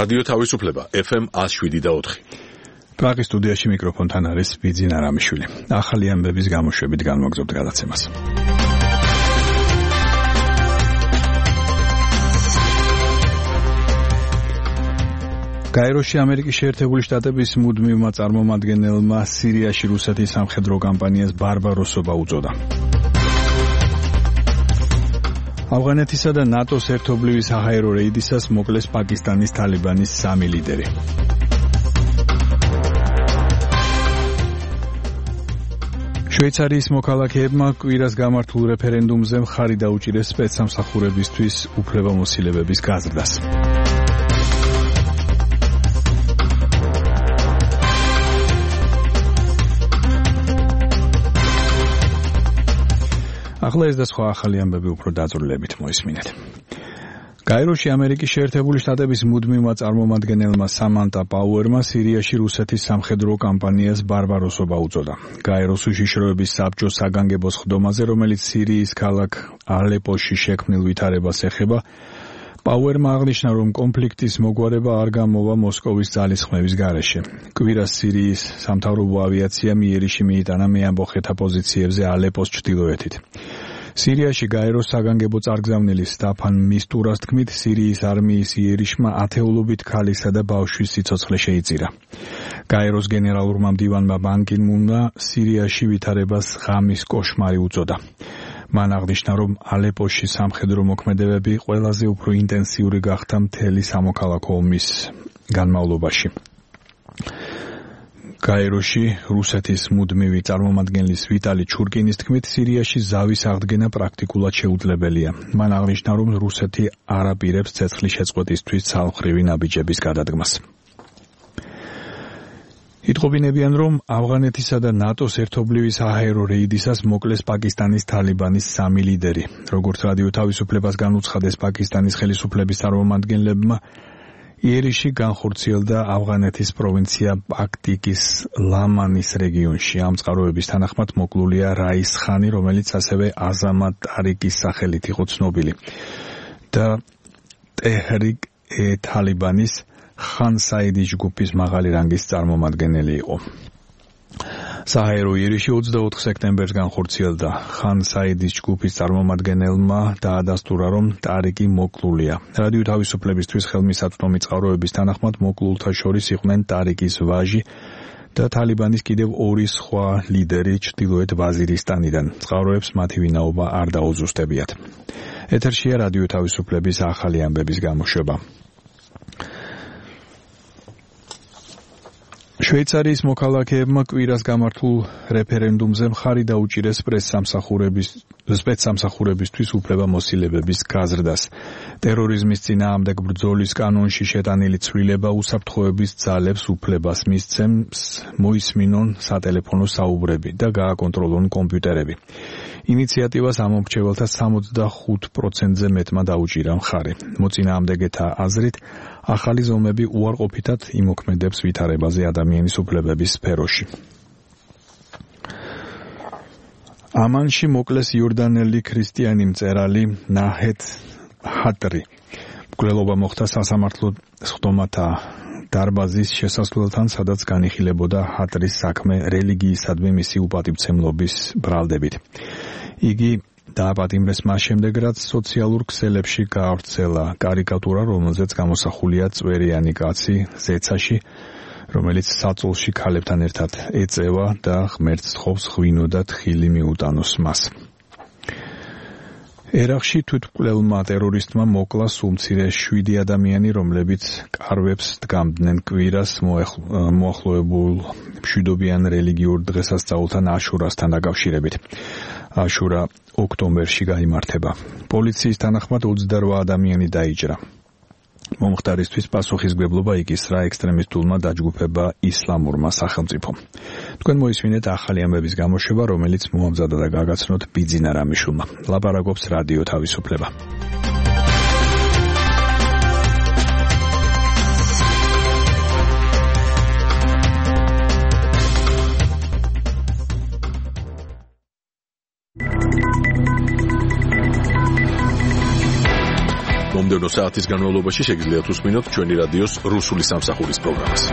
რადიო თავისუფლება FM 107.4. პრაღის სტუდიაში მიკროფონთან არის ბიძინა რამიშვილი. ახალი ამბების გამოშვებით განვაგრძობთ გადაცემას. გაეროში ამერიკის შეერთებული შტატების მუდმივმა წარმომადგენელმა სირიაში რუსეთის სამხედრო კამპანიას ბარბაროსობა უწოდა. ავღანეთისა და ნატოს ერთობლივი საჰაერო რეიდისას მოკლეს პაკისტანის თალიბანის 3 ლიდერი. შვეიცარიის მოქალაქეებმა კვირას გამართულ რეფერენდუმზე მხარი დაუჭირეს სპეცსამსახურებისთვის უფლებამოსილებების გაზრდას. ახლა ეს და სხვა ახალი ამბები უფრო დაწვრილებით მოისმინეთ. გაეროში ამერიკის შეერთებული შტატების მუდმივმა წარმომადგენელმა სამანტა პაუერმა სირიაში რუსეთის სამხედრო კამპანიას ბარბაროსობა უწოდა. გაეროს უშიშროების საბჭოს საგანგებო სხდომაზე, რომელიც სირიის ქალაქ ალეპოში შექმნილ ვითარებას ეხება, პაუერმა აღნიშნა, რომ კონფლიქტის მოგვარება არ გამოვა მოსკოვის ძალისხმევის გარეშე. კვირას სირიის სამთავრობო ავიაციამ იერიში მიიტანა მეამბოხეთა პოზიციებზე ალეპოს ჩრდილოეთით. სირიაში გაეროს საგანგებო წარგზავნილი სტაფან მისტურას თქმით, სირიის არმიის იერიშმა ათეულობით ქალისა და ბავშვის სიცოცხლე შეიწირა. გაეროს გენერალურმა მდივანმა ბან კი მუნმა სირიაში ვითარებას ღამის კოშმარი უწოდა. მან აღნიშნა, რომ ალეპოში სამხედრო მოქმედებები ყველაზე უფრო ინტენსიური გახდა მთელი სამოქალაქო ომის განმავლობაში. გაეროში რუსეთის მუდმივი წარმომადგენლის ვიტალი ჩურკინის თქმით, სირიაში ზავის აღდგენა პრაქტიკულად შეუძლებელია. მან აღნიშნა, რომ რუსეთი არ აპირებს ცეცხლის შეწყვეტისთვის ცალმხრივი ნაბიჯების გადადგმას. იტყობინებიან, რომ ავღანეთისა და ნატოს ერთობლივი საჰაერო რეიდისას მოკლეს პაკისტანის თალიბანის 3 ლიდერი. როგორც რადიო თავისუფლებას განუცხადეს პაკისტანის ხელისუფლების წარმომადგენლებმა, იერიში განხორციელდა ავღანეთის პროვინცია პაქტიკის ლამანის რეგიონში. ამ წყაროების თანახმად მოკლულია რაის ხანი, რომელიც ასევე აზამატ ტარიკის სახელით იყო ცნობილი და ტეჰრიკ თალიბანის ხან საიდის ჯგუფის მაღალი რანგის წარმომადგენელი იყო. საჰაერო იერიში 24 სექტემბერს განხორციელდა. ხან საიდის ჯგუფის წარმომადგენელმა დაადასტურა, რომ ტარიკი მოკლულია. რადიო თავისუფლებისთვის ხელმისაწვდომი წყაროების თანახმად მოკლულთა შორის იყვნენ ტარიკის ვაჟი და თალიბანის კიდევ 2 სხვა ლიდერი ჩრდილოეთ ვაზირისტანიდან. წყაროებს მათი ვინაობა არ დაუზუსტებიათ. ეთერშია რადიო თავისუფლების ახალი ამბების გამოშვება. შვეიცარიის მოქალაქეებმა კვირას გამართულ რეფერენდუმზე მხარი დაუჭირეს სპეცსამსახურებისთვის უფლებამოსილებების გაზრდას. ტერორიზმის წინააღმდეგ ბრძოლის კანონში შეტანილი ცვლილება უსაფრთხოების ძალებს უფლებას მისცემს მოისმინონ სატელეფონო საუბრები და გააკონტროლონ კომპიუტერები. ინიციატივას ამომრჩეველთა 65%-ზე მეტმა დაუჭირა მხარი. მოწინააღმდეგეთა აზრით, ახალი ზომები უარყოფითად იმოქმედებს ვითარებაზე ადამიანის უფლებების სფეროში. ამანში მოკლეს იორდანელი ქრისტიანი მწერალი ნაჰედ ჰატრი. მკვლელობა მოხდა სასამართლო სხდომათა დარბაზის შესასვლელთან, სადაც განიხილებოდა ჰატრის საქმე რელიგიისადმი მისი უპატივცემლობის ბრალდებით. იგი დააპატიმრეს მას შემდეგ, რაც სოციალურ ქსელებში გაავრცელა კარიკატურა, რომელზეც გამოსახულია წვერიანი კაცი ზეცაში, რომელიც საწოლში ქალებთან ერთად ეწევა და ღმერთს თხოვს ღვინო და თხილი მიუტანოს მას. ერაყში თვითმკვლელმა ტერორისტმა მოკლა სულ-მცირე 7 ადამიანი, რომლებიც კარვებს დგამდნენ კვირას მოახლოებულ მშვიდობიან რელიგიურ დღესასწაულთან აშურასთან დაკავშირებით. აშურა ოქტომბერში გაიმართება. პოლიციის თანახმად 28 ადამიანი დაიჭრა. მომხდარისთვის პასუხისმგებლობა იკისრა ექსტრემისტულმა დაჯგუფება ისლამურმა სახელმწიფომ. თქვენ მოისმინეთ ახალი ამბების გამოშვება, რომელიც მოამზადა და გაგაცნოთ ბიძინა რამიშვილმა. ლაპარაკობს რადიო თავისუფლება. მომდევნო საათის განმავლობაში შეგიძლიათ უსმინოთ ჩვენი რადიოს რუსული სამსახურის პროგრამას.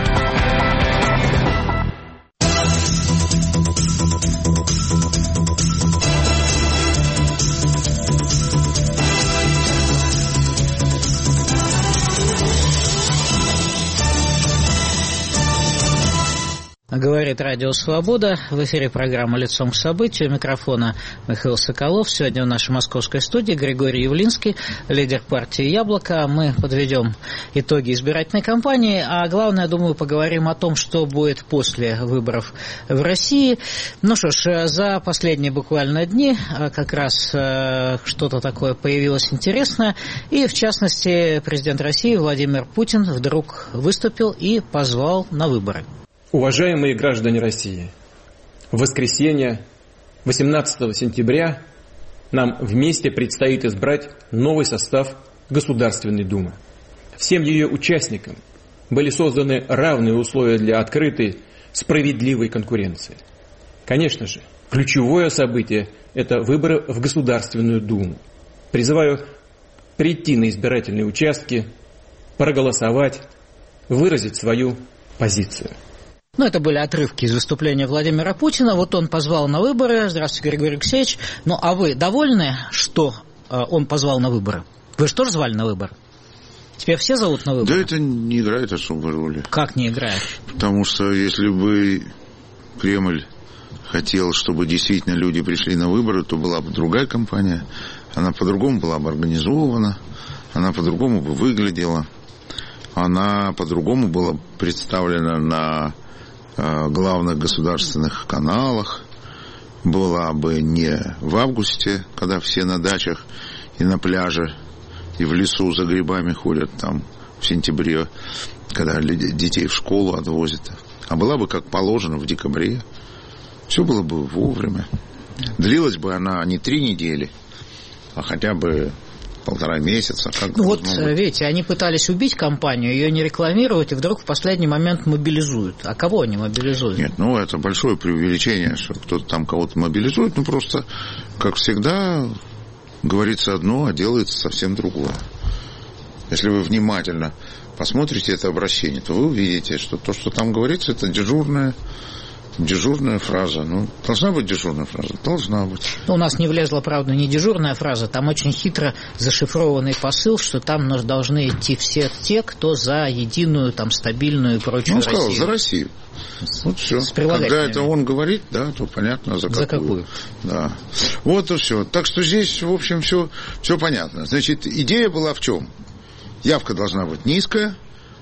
Говорит Радио Свобода. В эфире программа «Лицом к событию». У микрофона Михаил Соколов. Сегодня в нашей московской студии Григорий Явлинский, лидер партии «Яблоко». Мы подведем итоги избирательной кампании. А главное, думаю, поговорим о том, что будет после выборов в России. Ну что ж, за последние буквально дни как раз что-то такое появилось интересное. И, в частности, президент России Владимир Путин вдруг выступил и позвал на выборы. Уважаемые граждане России, в воскресенье, 18 сентября, нам вместе предстоит избрать новый состав Государственной Думы. Всем ее участникам были созданы равные условия для открытой, справедливой конкуренции. Конечно же, ключевое событие – это выборы в Государственную Думу. Призываю прийти на избирательные участки, проголосовать, выразить свою позицию. Ну, это были отрывки из выступления Владимира Путина. Вот он позвал на выборы. Здравствуйте, Григорий Алексеевич. Ну, а вы довольны, что он позвал на выборы? Вы же тоже звали на выборы? Теперь все зовут на выборы? Да это не играет особой роли. Как не играет? Потому что если бы Кремль хотел, чтобы действительно люди пришли на выборы, то была бы другая кампания. Она по-другому была бы организована. Она по-другому бы выглядела. Она по-другому была представлена на главных государственных каналах, была бы не в августе, когда все на дачах и на пляже, и в лесу за грибами ходят там в сентябре, когда детей в школу отвозят, а была бы, как положено, в декабре. Все было бы вовремя. Длилась бы она не 3 недели, а хотя бы 1,5 месяца. Ну вот, видите, они пытались убить кампанию, ее не рекламировать, и вдруг в последний момент мобилизуют. А кого они мобилизуют? Нет, ну это большое преувеличение, что кто-то там кого-то мобилизует. Ну просто, как всегда, говорится одно, а делается совсем другое. Если вы внимательно посмотрите это обращение, то вы увидите, что то, что там говорится, это дежурная фраза. Ну, должна быть дежурная фраза? Должна быть. У нас не влезла, правда, не дежурная фраза. Там очень хитро зашифрованный посыл, что там должны идти все те, кто за единую, там, стабильную и прочую Россию. Он сказал, за Россию. Вот все. Когда это он говорит, да, то понятно, за какую. Да. Вот и все. Так что здесь, в общем, все понятно. Значит, идея была в чем? Явка должна быть низкая,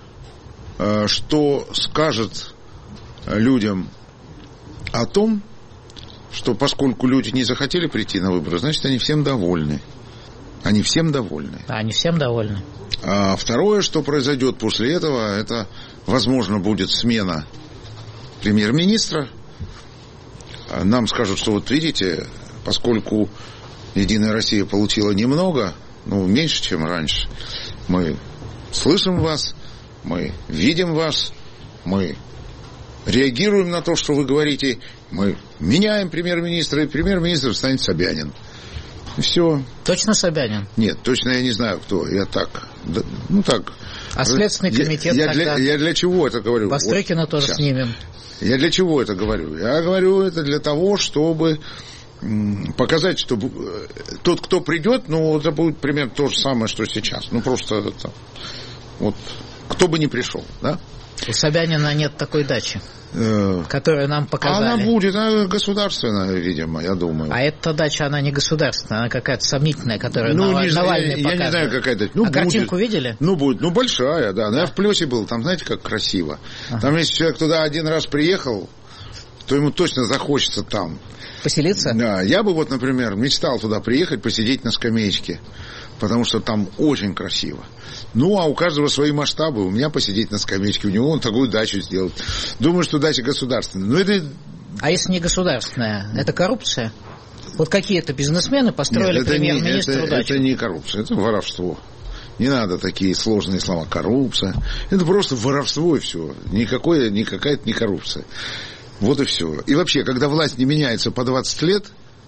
что скажет людям о том, что поскольку люди не захотели прийти на выборы, значит, они всем довольны. Они всем довольны. Они всем довольны. А второе, что произойдет после этого, это, возможно, будет смена премьер-министра. Нам скажут, что вот видите, поскольку Единая Россия получила немного, меньше, чем раньше, мы слышим вас, мы видим вас, мы реагируем на то, что вы говорите, мы меняем премьер-министра, и премьер-министром станет Собянин. И все. Точно Собянин? Нет, точно я не знаю, кто. Я так. Так. А Следственный комитет тогда? Я для чего это говорю? Бастрыкина вот, тоже сейчас снимем. Я для чего это говорю? Я говорю это для того, чтобы показать, что тот, кто придет, это будет примерно то же самое, что сейчас. Просто это, вот кто бы ни пришел, да? У Собянина нет такой дачи, которую нам показали. Она будет, государственная, видимо, я думаю. А эта дача, она не государственная, она какая-то сомнительная, которую Навальный показывает. Я не знаю, какая дача. Картинку видели? Будет, большая, да. Я в Плёсе был, там, знаете, как красиво. Ага. Там, если человек туда один раз приехал, то ему точно захочется там поселиться? Да, я бы например, мечтал туда приехать, посидеть на скамеечке, потому что там очень красиво. А у каждого свои масштабы. У меня посидеть на скамеечке, у него он такую дачу сделает. Думаю, что дача государственная. А если не государственная, это коррупция? Вот какие-то бизнесмены построили премьер-министру дачу. Это не коррупция, это воровство. Не надо такие сложные слова. Коррупция. Это просто воровство и все. Никакая-то не коррупция. Вот и все. И вообще, когда власть не меняется по 20 лет,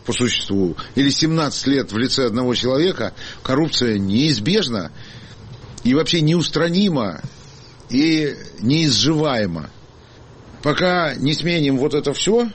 по существу, или 17 лет в лице одного человека, коррупция неизбежна и вообще неустранима и неизживаема. Пока не сменим вот это все,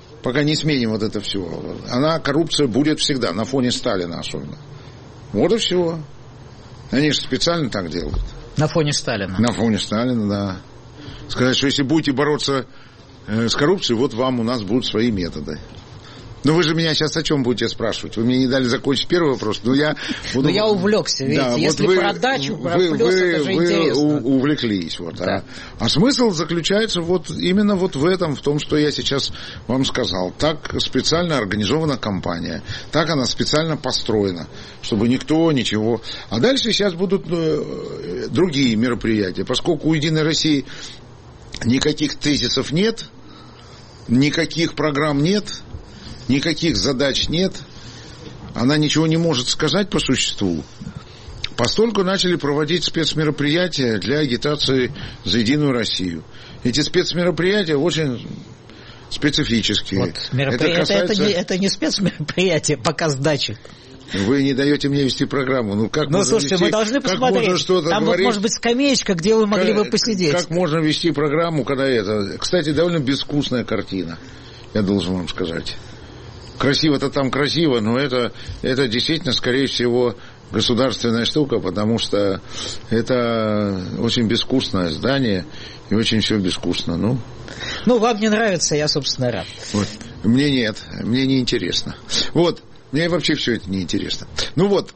коррупция будет всегда, на фоне Сталина особенно. Вот и все. Они же специально так делают. На фоне Сталина? На фоне Сталина, да. Сказать, что если будете бороться с коррупцией, вот вам у нас будут свои методы. Ну, вы же меня сейчас о чем будете спрашивать? Вы мне не дали закончить первый вопрос, но я... Но я увлекся, видите, да, если вот про дачу, про плюс, это же интересно. Вы увлеклись, вот, да. А смысл заключается вот именно вот в этом, в том, что я сейчас вам сказал. Так специально организована кампания, так она специально построена, чтобы никто ничего... А дальше сейчас будут другие мероприятия, поскольку у «Единой России» никаких тезисов нет, никаких программ нет, никаких задач нет, она ничего не может сказать по существу. Постольку начали проводить спецмероприятия для агитации за «Единую Россию». Эти спецмероприятия очень специфические. Вот, это не спецмероприятие, показ дачи. Вы не даете мне вести программу. Ну, слушайте, мы должны посмотреть. Там вот, может быть, скамеечка, где вы могли бы посидеть. Как можно вести программу, когда это... Кстати, довольно безвкусная картина, я должен вам сказать. Красиво-то там красиво, но это действительно, скорее всего, государственная штука, потому что это очень безвкусное здание и очень все безвкусно. Ну, вам не нравится, я, собственно, рад. Вот. Мне нет, мне не интересно. Вот, мне вообще все это не интересно. Ну вот,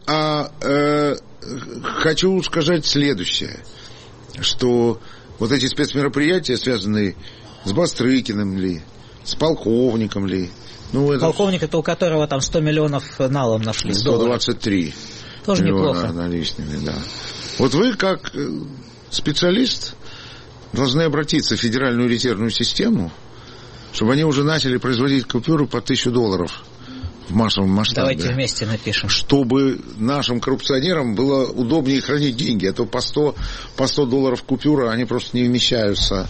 хочу сказать следующее, что вот эти спецмероприятия, связанные с Бастрыкиным ли, с полковником ли, полковник, это у которого там 100 миллионов налом нашли. 123 тоже миллиона неплохо. Наличными, да. Вот вы, как специалист, должны обратиться в Федеральную резервную систему, чтобы они уже начали производить купюры по $1000 в массовом масштабе. Давайте вместе напишем. Чтобы нашим коррупционерам было удобнее хранить деньги, а то по $100 купюра, они просто не вмещаются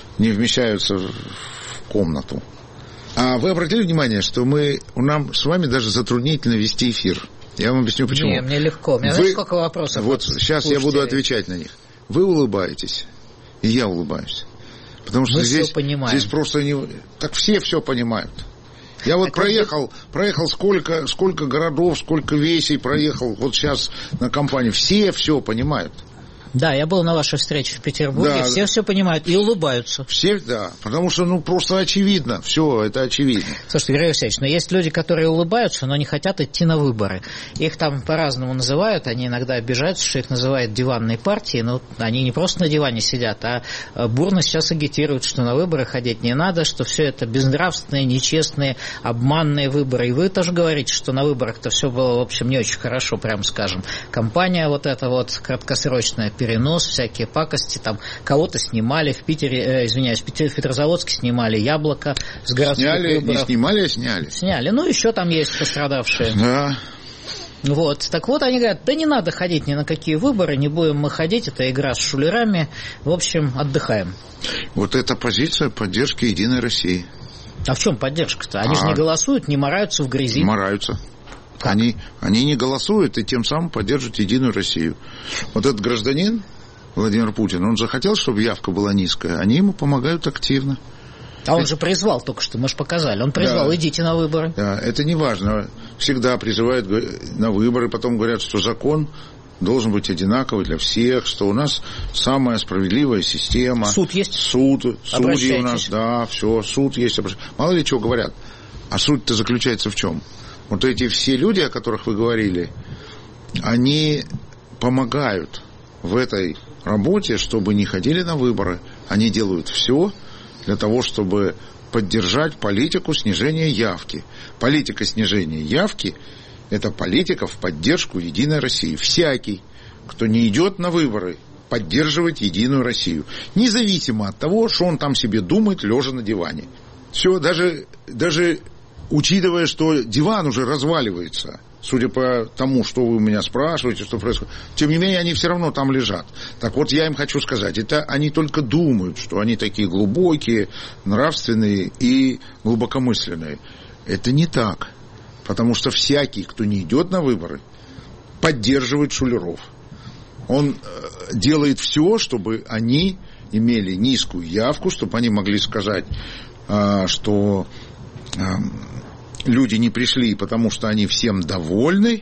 в комнату. А вы обратили внимание, что нам с вами даже затруднительно вести эфир? Я вам объясню, почему. Не, мне легко. У меня знаете, сколько вопросов? Вот сейчас я буду отвечать на них. Вы улыбаетесь, и я улыбаюсь. Потому что здесь просто не... Так все понимают. Я вот проехал сколько городов, сколько весей проехал вот сейчас на компании. Все понимают. Да, я был на вашей встрече в Петербурге, да. Все понимают и улыбаются. Все, да, потому что, просто очевидно, все, это очевидно. Слушайте, Григорий Алексеевич, но есть люди, которые улыбаются, но не хотят идти на выборы. Их там по-разному называют, они иногда обижаются, что их называют диванной партией, но они не просто на диване сидят, а бурно сейчас агитируют, что на выборы ходить не надо, что все это безнравственные, нечестные, обманные выборы. И вы тоже говорите, что на выборах-то все было, в общем, не очень хорошо, прямо скажем. Кампания вот эта вот краткосрочная, перенос, всякие пакости, там кого-то снимали в Питере, в Петрозаводске снимали «Яблоко» с городских выборов. Не снимали, а сняли. Сняли, еще там есть пострадавшие. Да. Вот, так вот они говорят, да не надо ходить ни на какие выборы, не будем мы ходить, это игра с шулерами, в общем, отдыхаем. Вот это позиция поддержки «Единой России». А в чем поддержка-то? Они же не голосуют, не мараются в грязи. Мараются. Они не голосуют и тем самым поддерживают «Единую Россию». Вот этот гражданин, Владимир Путин, он захотел, чтобы явка была низкая. Они ему помогают активно. А он же призвал только что, мы же показали. Он призвал, да. Идите на выборы. Да, это не важно. Всегда призывают на выборы, потом говорят, что закон должен быть одинаковый для всех, что у нас самая справедливая система. Суд есть? Судьи у нас, да, все, суд есть. Мало ли чего говорят. А суть-то заключается в чем? Вот эти все люди, о которых вы говорили, они помогают в этой работе, чтобы не ходили на выборы. Они делают все для того, чтобы поддержать политику снижения явки. Политика снижения явки – это политика в поддержку «Единой России». Всякий, кто не идет на выборы, поддерживает «Единую Россию». Независимо от того, что он там себе думает, лежа на диване. Все, даже учитывая, что диван уже разваливается, судя по тому, что вы у меня спрашиваете, что происходит, тем не менее, они все равно там лежат. Так вот, я им хочу сказать, это они только думают, что они такие глубокие, нравственные и глубокомысленные. Это не так. Потому что всякий, кто не идет на выборы, поддерживает шулеров. Он делает все, чтобы они имели низкую явку, чтобы они могли сказать, что люди не пришли, потому что они всем довольны,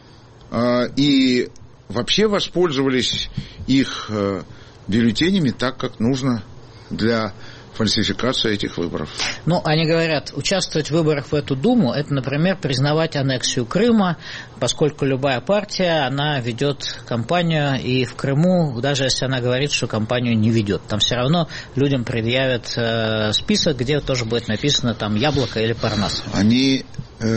и вообще воспользовались их бюллетенями так, как нужно для фальсификации этих выборов. Ну, они говорят, участвовать в выборах в эту Думу, это, например, признавать аннексию Крыма, поскольку любая партия, она ведет кампанию, и в Крыму, даже если она говорит, что кампанию не ведет, там все равно людям предъявят список, где тоже будет написано там Яблоко или Парнас. Они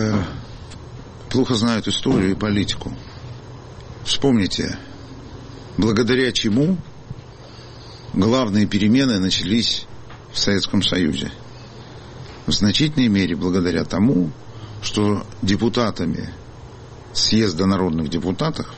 плохо знают историю и политику. Вспомните, благодаря чему главные перемены начались в Советском Союзе. В значительной мере благодаря тому, что депутатами съезда народных депутатов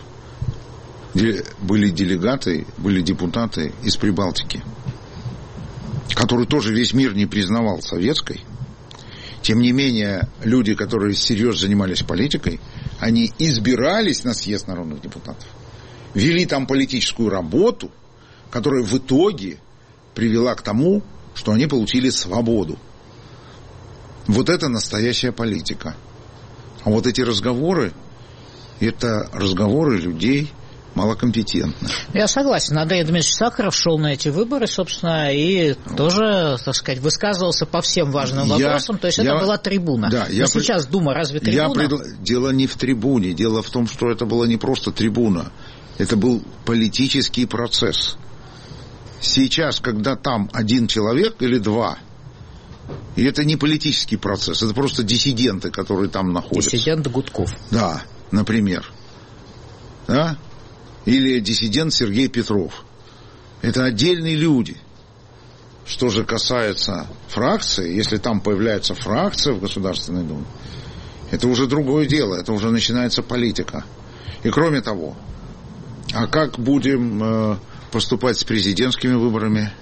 были делегаты, были депутаты из Прибалтики, которые тоже весь мир не признавал советской. Тем не менее, люди, которые серьезно занимались политикой, они избирались на съезд народных депутатов, вели там политическую работу, которая в итоге привела к тому, что они получили свободу. Вот это настоящая политика. А вот эти разговоры, это разговоры людей малокомпетентных. Я согласен. Андрей Дмитриевич Сахаров шел на эти выборы, собственно, и тоже, так сказать, высказывался по всем важным вопросам. То есть это была трибуна. Да, но сейчас Дума разве трибуна? Дело не в трибуне. Дело в том, что это была не просто трибуна. Это был политический процесс. Сейчас, когда там один человек или два, и это не политический процесс, это просто диссиденты, которые там находятся. Диссидент Гудков. Да, например. Да? Или диссидент Сергей Петров. Это отдельные люди. Что же касается фракции, если там появляется фракция в Государственной Думе, это уже другое дело, это уже начинается политика. И кроме того, а как будем поступать с президентскими выборами?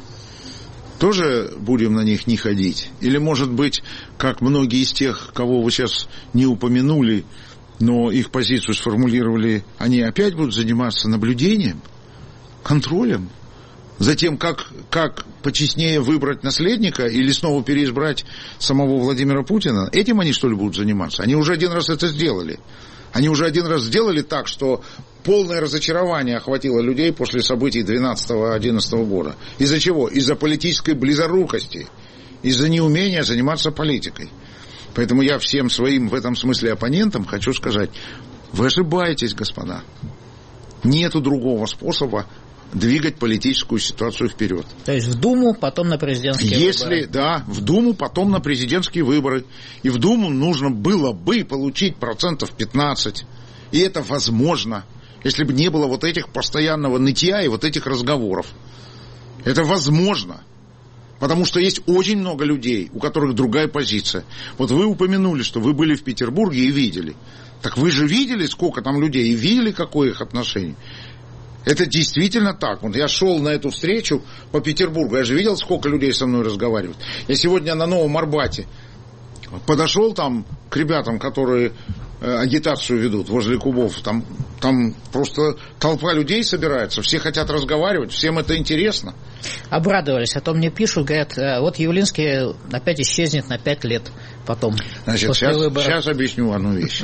Тоже будем на них не ходить? Или, может быть, как многие из тех, кого вы сейчас не упомянули, но их позицию сформулировали, они опять будут заниматься наблюдением, контролем, за тем, как почестнее выбрать наследника или снова переизбрать самого Владимира Путина? Этим они, что ли, будут заниматься? Они уже один раз это сделали. Они уже один раз сделали так, что полное разочарование охватило людей после событий 2012-2011 года. Из-за чего? Из-за политической близорукости, из-за неумения заниматься политикой. Поэтому я всем своим в этом смысле оппонентам хочу сказать, вы ошибаетесь, господа. Нету другого способа двигать политическую ситуацию вперед. То есть в Думу, потом на президентские выборы. Да, в Думу, потом на президентские выборы. И в Думу нужно было бы получить 15%. И это возможно, если бы не было вот этих постоянного нытья и вот этих разговоров. Это возможно. Потому что есть очень много людей, у которых другая позиция. Вот вы упомянули, что вы были в Петербурге и видели. Так вы же видели, сколько там людей, и видели, какое их отношение. Это действительно так. Вот я шел на эту встречу по Петербургу, я же видел, сколько людей со мной разговаривают. Я сегодня на Новом Арбате подошел там к ребятам, которые агитацию ведут возле кубов. Там просто толпа людей собирается, все хотят разговаривать, всем это интересно. Обрадовались, а то мне пишут, говорят, вот Явлинский опять исчезнет на 5 лет потом. Значит, сейчас объясню одну вещь.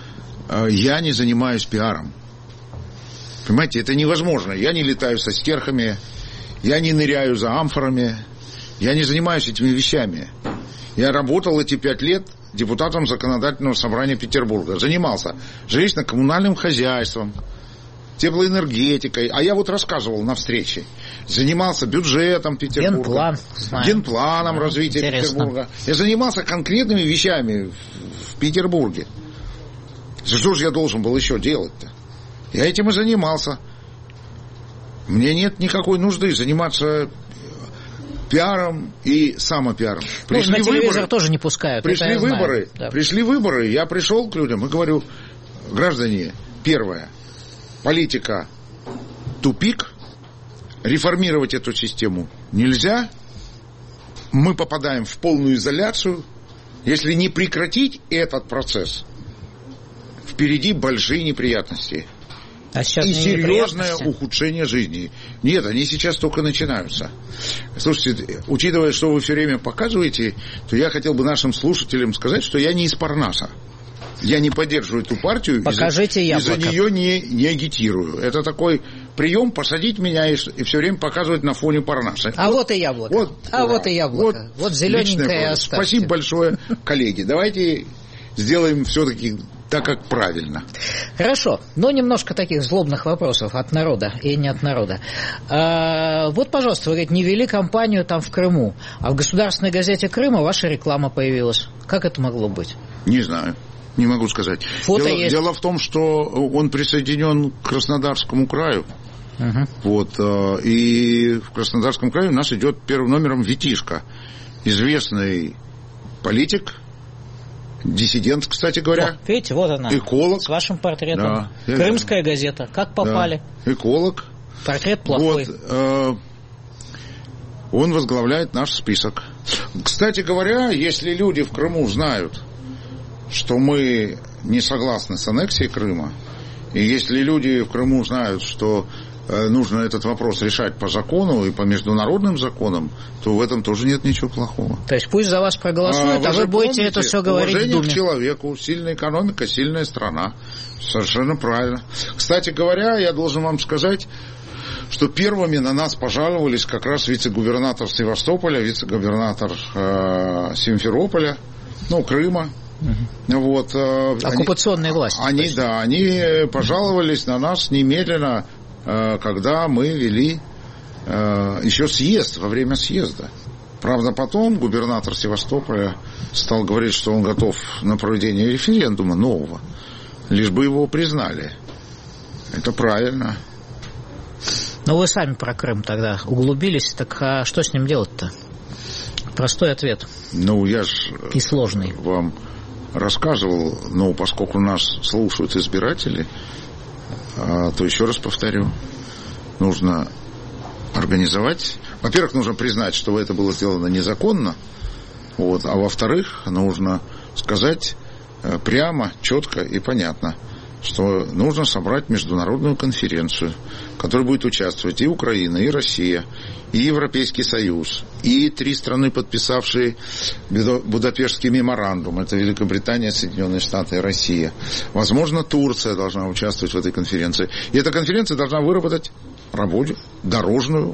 Я не занимаюсь пиаром. Понимаете, это невозможно. Я не летаю со стерхами, я не ныряю за амфорами, я не занимаюсь этими вещами. Я работал эти 5 лет депутатом Законодательного собрания Петербурга. Занимался жилищно-коммунальным хозяйством, теплоэнергетикой. А я вот рассказывал на встрече. Занимался бюджетом Петербурга. Генпланом развития Петербурга. Я занимался конкретными вещами в Петербурге. Что же я должен был еще делать-то? Я этим и занимался. Мне нет никакой нужды заниматься пиаром и самопиаром. Пришли на телевизор выборы, тоже не пускают. Пришли выборы, да. Пришли выборы, я пришел к людям и говорю, граждане, первое, политика тупик, реформировать эту систему нельзя, мы попадаем в полную изоляцию, если не прекратить этот процесс, впереди большие неприятности. А сейчас и серьезное ухудшение жизни. Нет, они сейчас только начинаются. Слушайте, учитывая, что вы все время показываете, то я хотел бы нашим слушателям сказать, что я не из Парнаса. Я не поддерживаю эту партию, покажите и за нее не агитирую. Это такой прием посадить меня и все время показывать на фоне Парнаса. А вот и яблоко. Вот и яблоко. Вот зелененькое оставьте. Спасибо большое, коллеги. Давайте сделаем все-таки так, как правильно. Хорошо, но немножко таких злобных вопросов от народа и не от народа. Вот, пожалуйста, вы говорите, не вели кампанию там в Крыму, а в государственной газете Крыма ваша реклама появилась. Как это могло быть? Не знаю, не могу сказать. Дело в том, что он присоединен к Краснодарскому краю. Вот, и в Краснодарском крае у нас идет первым номером Витишка, известный политик, диссидент, кстати говоря. Видите, вот она. Эколог. С вашим портретом. Да, Крымская газета. Как попали? Да. Эколог. Портрет плохой. Вот, он возглавляет наш список. Кстати говоря, если люди в Крыму знают, что мы не согласны с аннексией Крыма, и если люди в Крыму знают, что нужно этот вопрос решать по закону и по международным законам, то в этом тоже нет ничего плохого. То есть пусть за вас проголосуют, а вы будете это все говорить в Думе. Уважение к человеку, сильная экономика, сильная страна. Совершенно правильно. Кстати говоря, я должен вам сказать, что первыми на нас пожаловались как раз вице-губернатор Севастополя, вице-губернатор Симферополя, Крыма. Вот, оккупационные власти. Они пожаловались на нас немедленно, когда мы вели еще съезд, во время съезда. Правда, потом губернатор Севастополя стал говорить, что он готов на проведение референдума нового, лишь бы его признали. Это правильно. Но вы сами про Крым тогда углубились, так а что с ним делать-то? Простой ответ. Я же и сложный. Вам рассказывал, но поскольку нас слушают избиратели, то еще раз повторю, нужно организовать. Во-первых, нужно признать, что это было сделано незаконно, а во-вторых, нужно сказать прямо, четко и понятно, что нужно собрать международную конференцию, в которой будет участвовать и Украина, и Россия, и Европейский Союз, и 3 страны, подписавшие Будапештский меморандум. Это Великобритания, Соединенные Штаты и Россия. Возможно, Турция должна участвовать в этой конференции. И эта конференция должна выработать дорожную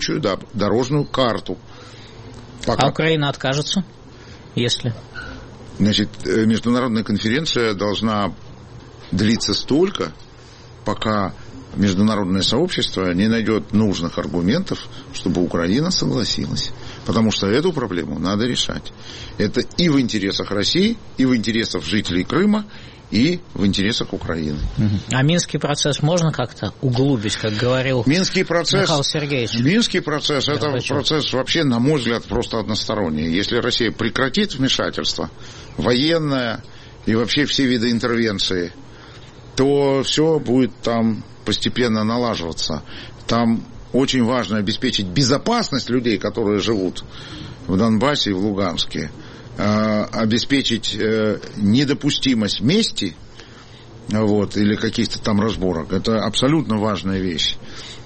карту. А Украина откажется, если? Значит, международная конференция должна длиться столько, пока международное сообщество не найдет нужных аргументов, чтобы Украина согласилась. Потому что эту проблему надо решать. Это и в интересах России, и в интересах жителей Крыма, и в интересах Украины. А Минский процесс можно как-то углубить, как говорил Михаил Сергеевич? Минский процесс – это процесс вообще, на мой взгляд, просто односторонний. Если Россия прекратит вмешательство военное и вообще все виды интервенции, то все будет там постепенно налаживаться. Там очень важно обеспечить безопасность людей, которые живут в Донбассе и в Луганске, обеспечить недопустимость мести или каких-то там разборок. Это абсолютно важная вещь.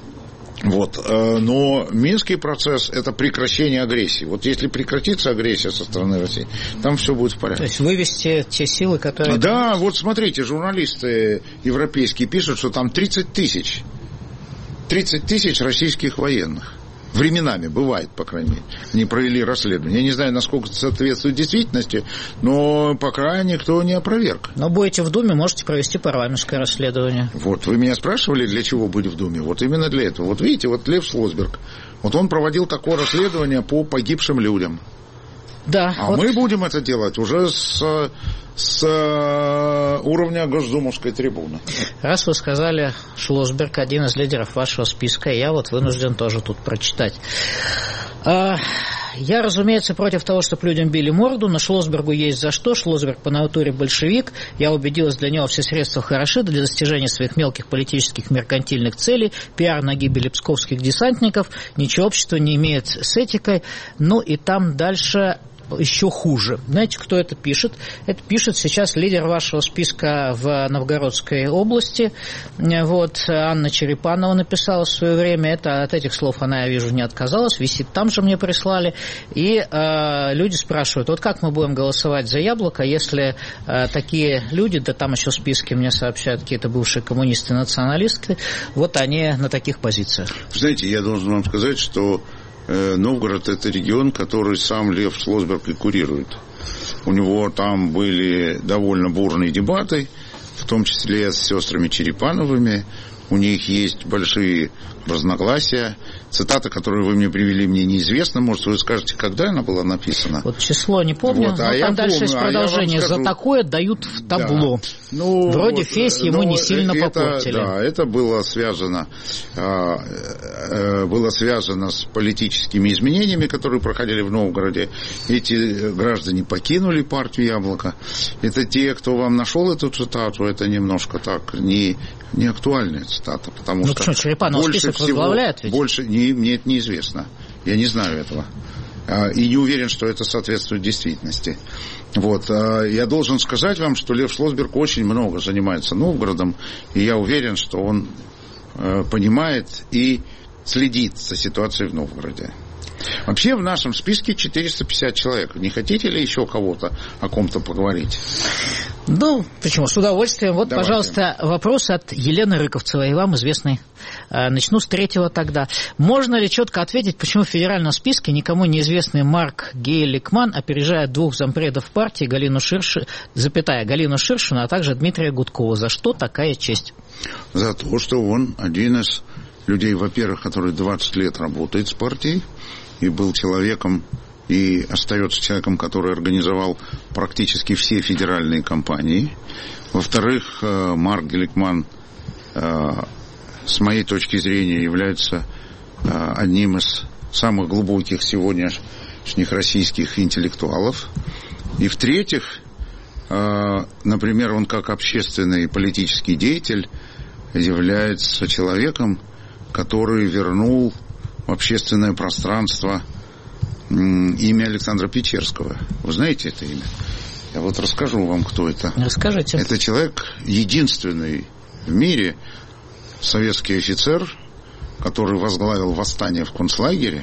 Но Минский процесс – это прекращение агрессии. Если прекратится агрессия со стороны России, там все будет в порядке. То есть вывести те силы, которые... Да, смотрите, журналисты европейские пишут, что там 30 тысяч российских военных. Временами, бывает, по крайней мере, не провели расследование. Я не знаю, насколько это соответствует действительности, но пока никто не опроверг. Но будете в Думе, можете провести парламентское расследование. Вы меня спрашивали, для чего быть в Думе? Именно для этого. Видите, Лев Шлосберг, он проводил такое расследование по погибшим людям. Да. Мы будем это делать уже с уровня госдумовской трибуны. Раз вы сказали, Шлосберг один из лидеров вашего списка, я вынужден тоже тут прочитать. Я, разумеется, против того, чтобы людям били морду, но Шлосбергу есть за что. Шлосберг по натуре большевик. Я убедилась, для него все средства хороши для достижения своих мелких политических меркантильных целей. Пиар на гибели псковских десантников. Ничего общества не имеет с этикой. И там дальше еще хуже. Знаете, кто это пишет? Это пишет сейчас лидер вашего списка в Новгородской области. Вот, Анна Черепанова написала в свое время. Это, от этих слов она, я вижу, не отказалась. Висит там же, мне прислали. И люди спрашивают, вот как мы будем голосовать за Яблоко, если такие люди, да там еще в списке мне сообщают какие-то бывшие коммунисты и националисты, вот они на таких позициях. Знаете, я должен вам сказать, что Новгород – это регион, который сам Лев Шлосберг и курирует. У него там были довольно бурные дебаты, в том числе с сестрами Черепановыми. У них есть большие разногласия. Цитата, которую вы мне привели, мне неизвестна. Может, вы скажете, когда она была написана? Вот число не помню, вот, но там дальше есть продолжение. За такое дают в табло. Да. Ну, вроде вот, фейс ему не сильно попортили. Да, это было связано с политическими изменениями, которые проходили в Новгороде. Эти граждане покинули партию «Яблоко». Это те, кто вам нашел эту цитату, это немножко так не актуальная цитата, потому что почему? Черепанов список возглавляет ведь? Мне это неизвестно. Я не знаю этого. И не уверен, что это соответствует действительности. Вот. Я должен сказать вам, что Лев Шлосберг очень много занимается Новгородом, и я уверен, что он понимает и следит за ситуацией в Новгороде. Вообще в нашем списке 450 человек. Не хотите ли еще кого-то о ком-то поговорить? Ну, почему? С удовольствием. Вот, давайте. Пожалуйста, вопрос от Елены Рыковцевой, вам известный. Начну с третьего тогда. Можно ли четко ответить, почему в федеральном списке никому неизвестный Марк Гейликман опережает двух зампредов партии Галину Ширшину, а также Дмитрия Гудкова? За что такая честь? За то, что он один из людей, во-первых, который 20 лет работает с партией, и был человеком, и остается человеком, который организовал практически все федеральные кампании. Во-вторых, Марк Гейликман, с моей точки зрения, является одним из самых глубоких сегодняшних российских интеллектуалов. И в-третьих, например, он как общественный и политический деятель является человеком, который вернул в общественное пространство имя Александра Печерского. Вы знаете это имя? Я вот расскажу вам, кто это. Расскажите. Это человек единственный в мире советский офицер, который возглавил восстание в концлагере,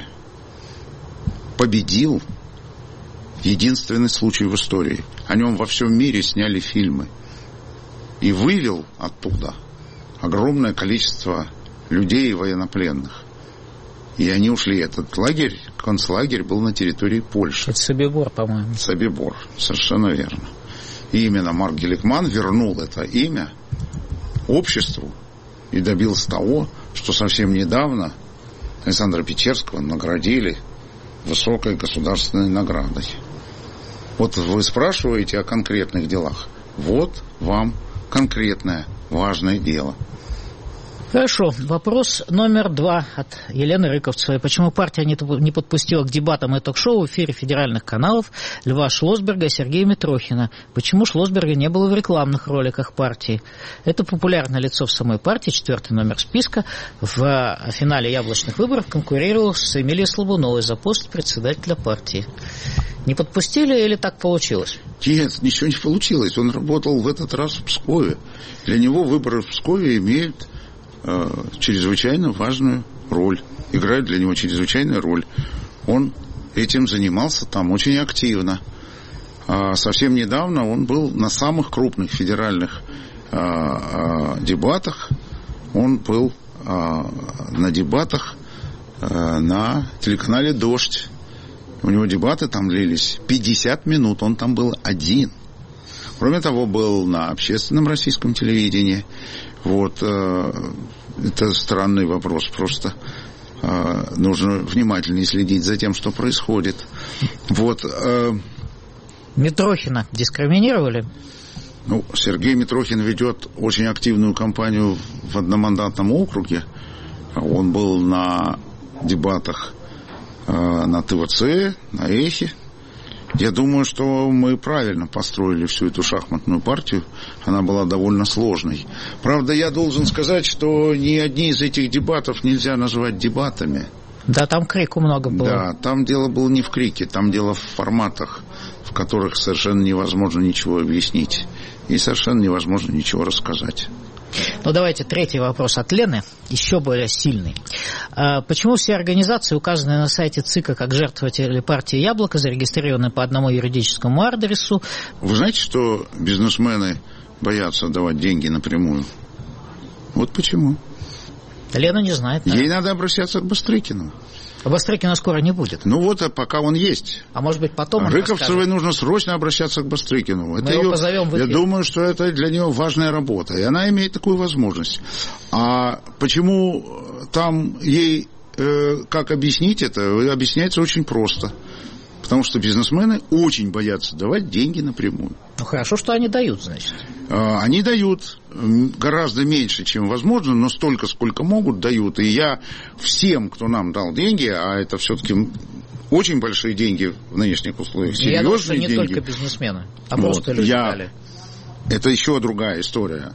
победил. Единственный случай в истории. О нем во всем мире сняли фильмы. И вывел оттуда огромное количество людей и военнопленных. И они ушли. Этот лагерь, концлагерь, был на территории Польши. Это Собибор, по-моему. Собибор, совершенно верно. И именно Марк Гейликман вернул это имя обществу и добился того, что совсем недавно Александра Печерского наградили высокой государственной наградой. Вот вы спрашиваете о конкретных делах. Вот вам конкретное важное дело. Хорошо. Вопрос номер 2 от Елены Рыковцевой. Почему партия не подпустила к дебатам и ток-шоу в эфире федеральных каналов Льва Шлосберга и Сергея Митрохина? Почему Шлосберга не было в рекламных роликах партии? Это популярное лицо в самой партии, 4-й номер списка. В финале яблочных выборов конкурировал с Эмилией Слабуновой за пост председателя партии. Не подпустили или так получилось? Нет, ничего не получилось. Он работал в этот раз в Пскове. Для него выборы в Пскове имеют чрезвычайно важную роль, играет для него чрезвычайную роль. Он этим занимался там очень активно. Совсем недавно он был на самых крупных федеральных дебатах. Он был на дебатах на телеканале «Дождь». У него дебаты там длились 50 минут, он там был один. Кроме того, был на общественном российском телевидении. Вот, это странный вопрос, просто нужно внимательнее следить за тем, что происходит. Вот. Митрохина дискриминировали? Ну, Сергей Митрохин ведет очень активную кампанию в одномандатном округе. Он был на дебатах на ТВЦ, на Эхе. Я думаю, что мы правильно построили всю эту шахматную партию. Она была довольно сложной. Правда, я должен сказать, что ни одни из этих дебатов нельзя назвать дебатами. Да, там крику много было. Да, там дело было не в крике, там дело в форматах, в которых совершенно невозможно ничего объяснить и совершенно невозможно ничего рассказать. Ну, давайте третий вопрос от Лены, еще более сильный. Почему все организации, указанные на сайте ЦИКа как жертвователи партии «Яблоко», зарегистрированы по одному юридическому адресу? Вы знаете, что бизнесмены боятся давать деньги напрямую? Вот почему. Лена не знает. Да? Ей надо обращаться к Бастрыкину. А Бастрыкина скоро не будет. Ну вот, а пока он есть. А может быть, потом он Рыковцевой расскажет. нужно срочно обращаться к Бастрыкину. Мы его позовем в эфир. Я думаю, что это для нее важная работа. И она имеет такую возможность. А почему там ей, как объяснить это? Объясняется очень просто. Потому что бизнесмены очень боятся давать деньги напрямую. Ну, хорошо, что они дают, значит. Они дают гораздо меньше, чем возможно, но столько, сколько могут, дают. И я всем, кто нам дал деньги, а это все-таки очень большие деньги в нынешних условиях, серьезные деньги. Я думаю, что не деньги. Только бизнесмены, а просто люди дали. Это еще другая история.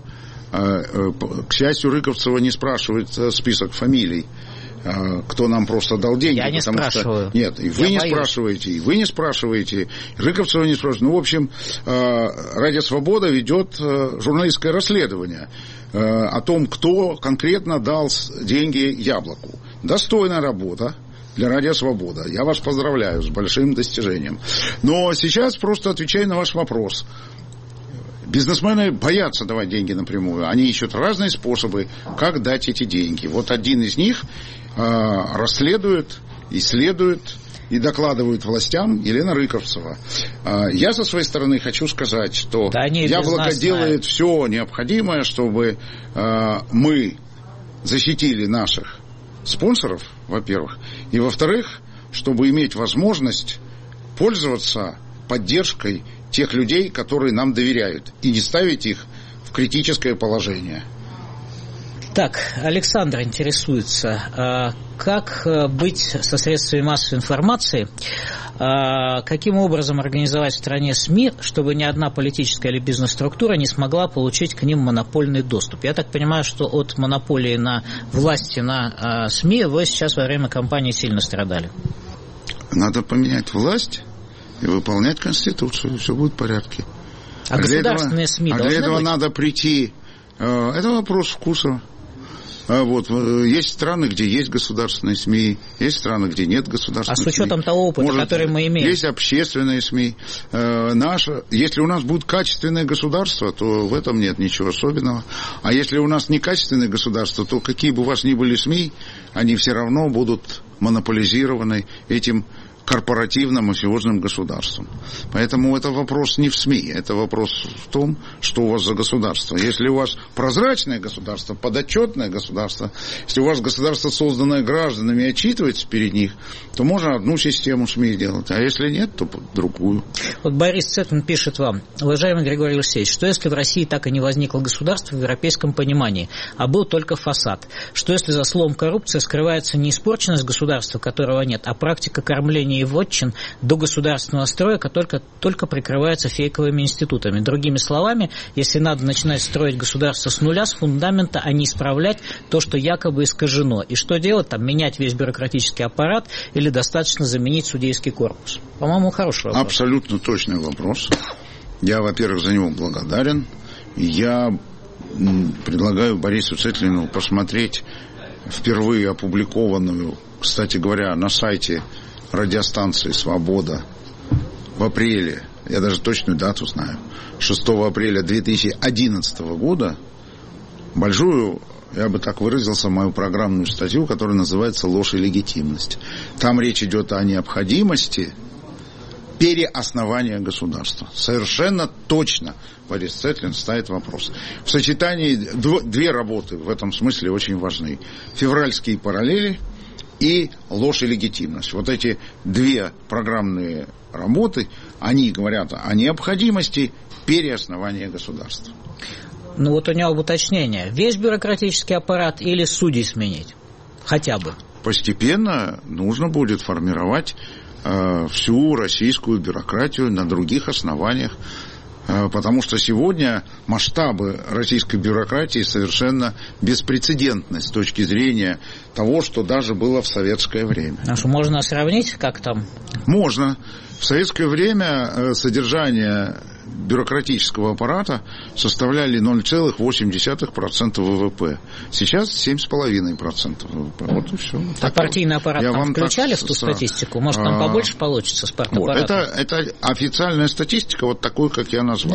К счастью, Рыковцева не спрашивает список фамилий, кто нам просто дал деньги. Я не спрашиваю. Нет, и вы не спрашиваете, и вы не спрашиваете, Рыковцева не спрашивает. Ну, в общем, Радио Свобода ведет журналистское расследование о том, кто конкретно дал деньги Яблоку. Достойная работа для Радио Свобода. Я вас поздравляю с большим достижением. Но сейчас просто отвечаю на ваш вопрос. Бизнесмены боятся давать деньги напрямую. Они ищут разные способы, как дать эти деньги. Вот один из них расследует, исследует и докладывает властям Елена Рыковцева. Я со своей стороны хочу сказать, что Яблоко делает все необходимое, чтобы мы защитили наших спонсоров, во-первых, и, во-вторых, чтобы иметь возможность пользоваться поддержкой тех людей, которые нам доверяют, и не ставить их в критическое положение. Так, Александр интересуется, как быть со средствами массовой информации, каким образом организовать в стране СМИ, чтобы ни одна политическая или бизнес-структура не смогла получить к ним монопольный доступ. Я так понимаю, что от монополии на власти на СМИ вы сейчас во время кампании сильно страдали. Надо поменять власть и выполнять Конституцию, все будет в порядке. А государственные СМИ должны быть? Для этого надо прийти. Это вопрос вкуса. Вот. Есть страны, где есть государственные СМИ, есть страны, где нет государственных СМИ. А с учетом того опыта, который мы имеем? Есть общественные СМИ. Если у нас будет качественное государство, то в этом нет ничего особенного. А если у нас некачественное государство, то какие бы у вас ни были СМИ, они все равно будут монополизированы этим корпоративным мафиозным государством. Поэтому это вопрос не в СМИ, это вопрос в том, что у вас за государство. Если у вас прозрачное государство, подотчетное государство, если у вас государство, созданное гражданами, отчитывается перед них, то можно одну систему СМИ делать, а если нет, то другую. Вот Борис Цепин пишет вам: уважаемый Григорий Алексеевич, что если в России так и не возникло государства в европейском понимании, а был только фасад? Что если за словом коррупция скрывается не испорченность государства, которого нет, а практика кормления и вотчин до государственного строя, только прикрывается фейковыми институтами? Другими словами, если надо начинать строить государство с нуля, с фундамента, а не исправлять то, что якобы искажено. И что делать? Там, менять весь бюрократический аппарат или достаточно заменить судейский корпус? По-моему, хороший вопрос. Абсолютно точный вопрос. Я, во-первых, за него благодарен. И я предлагаю Борису Цетлину посмотреть впервые опубликованную, кстати говоря, на сайте радиостанции «Свобода» в апреле, я даже точную дату знаю, 6 апреля 2011 года, большую, я бы так выразился, мою программную статью, которая называется «Ложь и легитимность». Там речь идет о необходимости переоснования государства. Совершенно точно Борис Цетлин ставит вопрос. В сочетании две работы в этом смысле очень важны. «Февральские параллели» и «Ложь и легитимность». Вот эти две программные работы, они говорят о необходимости переоснования государства. Ну вот у него уточнение. Весь бюрократический аппарат или судей сменить? Хотя бы. Постепенно нужно будет формировать всю российскую бюрократию на других основаниях. Потому что сегодня масштабы российской бюрократии совершенно беспрецедентны с точки зрения того, что даже было в советское время. А что, можно сравнить, как там? Можно. В советское время содержание бюрократического аппарата составляли 0,8% ВВП. Сейчас 7,5% ВВП. Вот и все. А партийный аппарат там включали в ту статистику? Может, нам побольше получится с партаппаратом? Это официальная статистика, вот такой, как я назвал.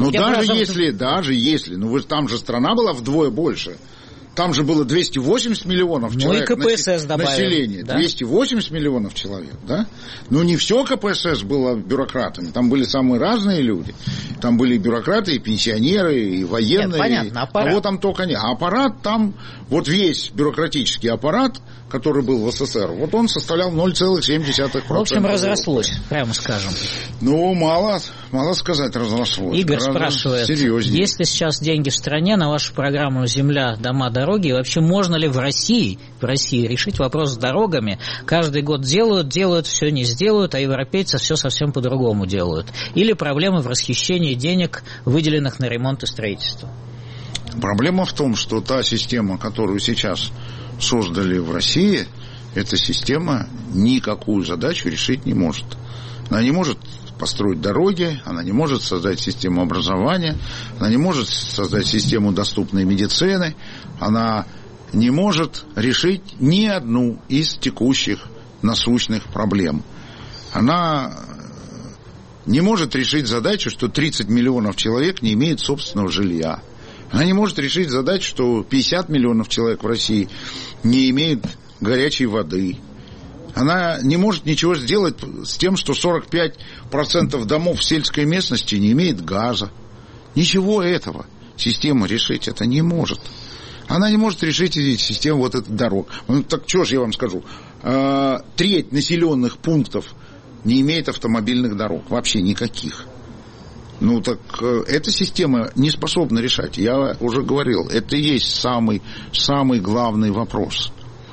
Даже если, там же страна была вдвое больше. Там же было 280 миллионов человек населения. Да? 280 миллионов человек, да? Но не все КПСС было бюрократами. Там были самые разные люди. Там были и бюрократы, и пенсионеры, и военные. Нет, понятно, аппарат. Кого там только нет. А аппарат там, вот весь бюрократический аппарат, который был в СССР, вот он составлял 0,7%. В общем, разрослось, прямо скажем. Ну, мало сказать, разрослось. Игорь спрашивает, есть ли сейчас деньги в стране на вашу программу «Земля, дома, дороги»? И вообще, можно ли в России решить вопрос с дорогами? Каждый год делают, все не сделают, а европейцы все совсем по-другому делают. Или проблемы в расхищении денег, выделенных на ремонт и строительство? Проблема в том, что та система, которую сейчас создали в России, эта система никакую задачу решить не может. Она не может построить дороги, она не может создать систему образования, она не может создать систему доступной медицины, она не может решить ни одну из текущих насущных проблем. Она не может решить задачу, что 30 миллионов человек не имеют собственного жилья. Она не может решить задачу, что 50 миллионов человек в России не имеют горячей воды. Она не может ничего сделать с тем, что 45% домов в сельской местности не имеет газа. Ничего этого система решить это не может. Она не может решить систему вот этих дорог. Ну, так что же я вам скажу? Треть населенных пунктов не имеет автомобильных дорог. Вообще никаких. Ну, так эта система не способна решать. Я уже говорил, это и есть самый главный вопрос.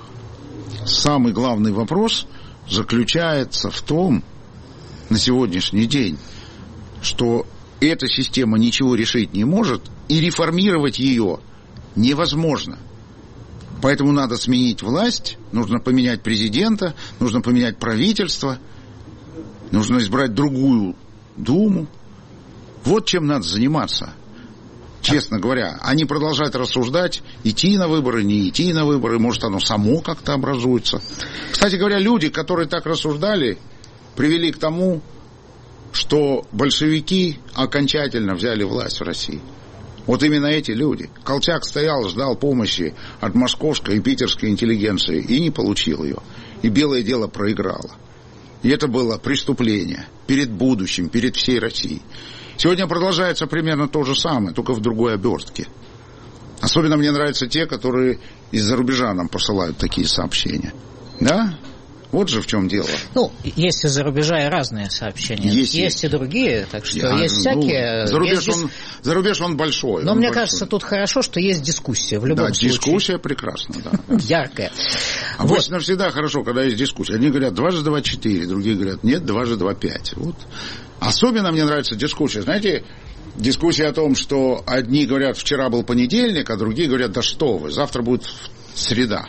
Самый главный вопрос заключается в том, на сегодняшний день, что эта система ничего решить не может, и реформировать ее невозможно. Поэтому надо сменить власть, нужно поменять президента, нужно поменять правительство, нужно избрать другую Думу. Вот чем надо заниматься, честно говоря. А не продолжать рассуждать, идти на выборы, не идти на выборы, может, оно само как-то образуется. Кстати говоря, люди, которые так рассуждали, привели к тому, что большевики окончательно взяли власть в России. Вот именно эти люди. Колчак стоял, ждал помощи от московской и питерской интеллигенции и не получил ее. И белое дело проиграло. И это было преступление перед будущим, перед всей Россией. Сегодня продолжается примерно то же самое, только в другой обертке. Особенно мне нравятся те, которые из-за рубежа нам посылают такие сообщения. Да? Вот же в чем дело. Ну, есть из-за рубежа и разные сообщения. Есть и другие, так что есть всякие... За рубеж он большой. Но мне кажется, тут хорошо, что есть дискуссия в любом случае. Да, дискуссия прекрасна, да. Яркая. Обычно всегда хорошо, когда есть дискуссия. Одни говорят 2 × 2 = 4, другие говорят нет, 2 × 2 = 5. Вот. Особенно мне нравится дискуссия. Знаете, дискуссия о том, что одни говорят, вчера был понедельник, а другие говорят, да что вы, завтра будет среда.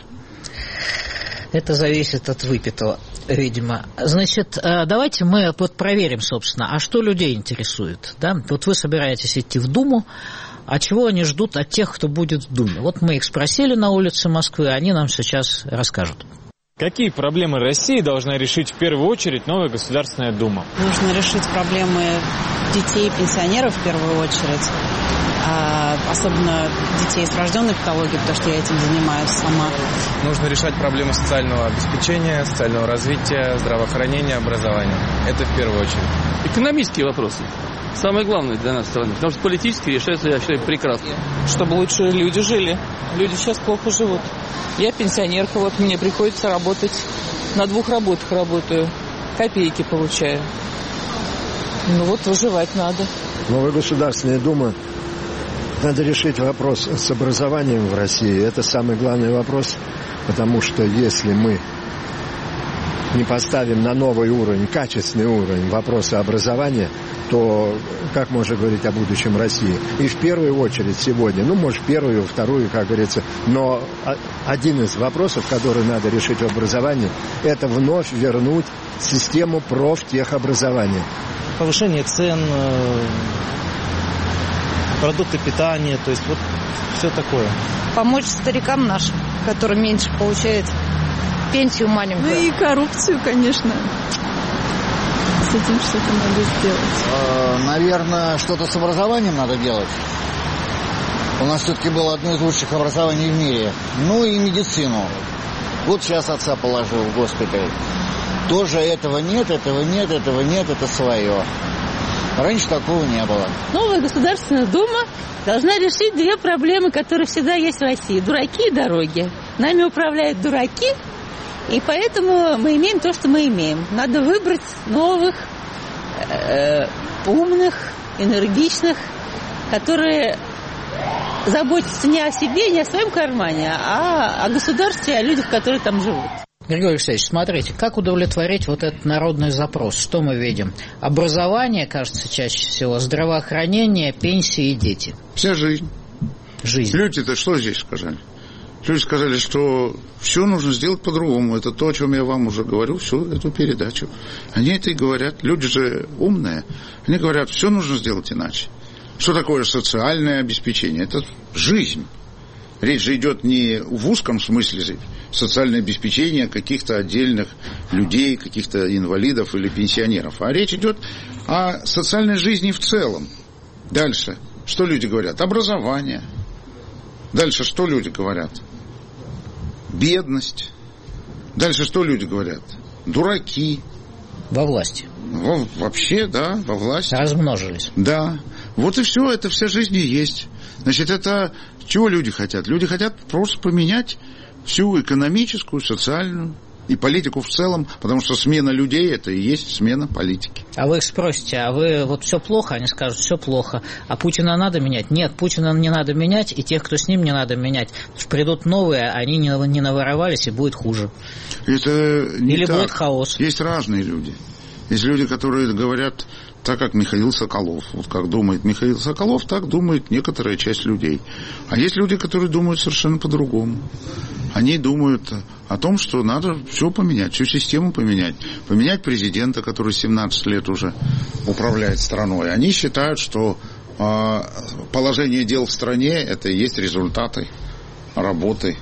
Это зависит от выпитого, видимо. Значит, давайте мы вот проверим, собственно, а что людей интересует. Да? Вот вы собираетесь идти в Думу, а чего они ждут от тех, кто будет в Думе? Вот мы их спросили на улице Москвы, они нам сейчас расскажут. Какие проблемы России должна решить в первую очередь новая Государственная Дума? Нужно решить проблемы детей и пенсионеров в первую очередь. Особенно детей с врожденной патологией, потому что я этим занимаюсь сама. Нужно решать проблемы социального обеспечения, социального развития, здравоохранения, образования. Это в первую очередь. Экономические вопросы. Самое главное для нас страны. Потому что политические решаются, я считаю, прекрасно. Чтобы лучше люди жили. Люди сейчас плохо живут. Я пенсионерка, вот мне приходится работать. На 2 работах работаю. Копейки получаю. Ну вот выживать надо. Новая Государственная Дума. Надо решить вопрос с образованием в России. Это самый главный вопрос, потому что если мы не поставим на новый уровень, качественный уровень вопроса образования, то как можно говорить о будущем России? И в первую очередь сегодня, может, первую, вторую, как говорится, но один из вопросов, который надо решить в образовании, это вновь вернуть систему профтехобразования. Повышение цен, продукты питания, то есть вот все такое. Помочь старикам нашим, которые меньше получают, пенсию маленькую. И коррупцию, конечно. С этим что-то надо сделать. Наверное, что-то с образованием надо делать. У нас все-таки было одно из лучших образований в мире. И медицину. Вот сейчас отца положил в госпиталь. Тоже этого нет, это свое. Раньше такого не было. Новая Государственная Дума должна решить две проблемы, которые всегда есть в России. Дураки и дороги. Нами управляют дураки, и поэтому мы имеем то, что мы имеем. Надо выбрать новых, умных, энергичных, которые заботятся не о себе, не о своем кармане, а о государстве, о людях, которые там живут. Григорий Алексеевич, смотрите, как удовлетворить вот этот народный запрос? Что мы видим? Образование, кажется, чаще всего, здравоохранение, пенсии и дети. Вся жизнь. Люди-то что здесь сказали? Люди сказали, что все нужно сделать по-другому. Это то, о чем я вам уже говорю всю эту передачу. Они это и говорят. Люди же умные. Они говорят, все нужно сделать иначе. Что такое социальное обеспечение? Это жизнь. Речь же идет не в узком смысле социальное обеспечение каких-то отдельных людей, каких-то инвалидов или пенсионеров, а речь идет о социальной жизни в целом. Дальше, что люди говорят? Образование. Дальше, что люди говорят? Бедность. Дальше, что люди говорят? Дураки. Во власти. Вообще, да, во власти. Размножились. Да. Вот и все, это вся жизнь и есть. Значит, это чего люди хотят? Люди хотят просто поменять всю экономическую, социальную и политику в целом, потому что смена людей – это и есть смена политики. А вы их спросите, а вы вот все плохо? Они скажут, все плохо. А Путина надо менять? Нет, Путина не надо менять, и тех, кто с ним, не надо менять. Потому что придут новые, они не наворовались, и будет хуже. Это не Или так. Будет хаос. Есть разные люди. Есть люди, которые говорят так, как Михаил Соколов. Вот как думает Михаил Соколов, так думает некоторая часть людей. А есть люди, которые думают совершенно по-другому. Они думают о том, что надо все поменять, всю систему поменять. Поменять президента, который 17 лет уже управляет страной. Они считают, что положение дел в стране – это и есть результаты работы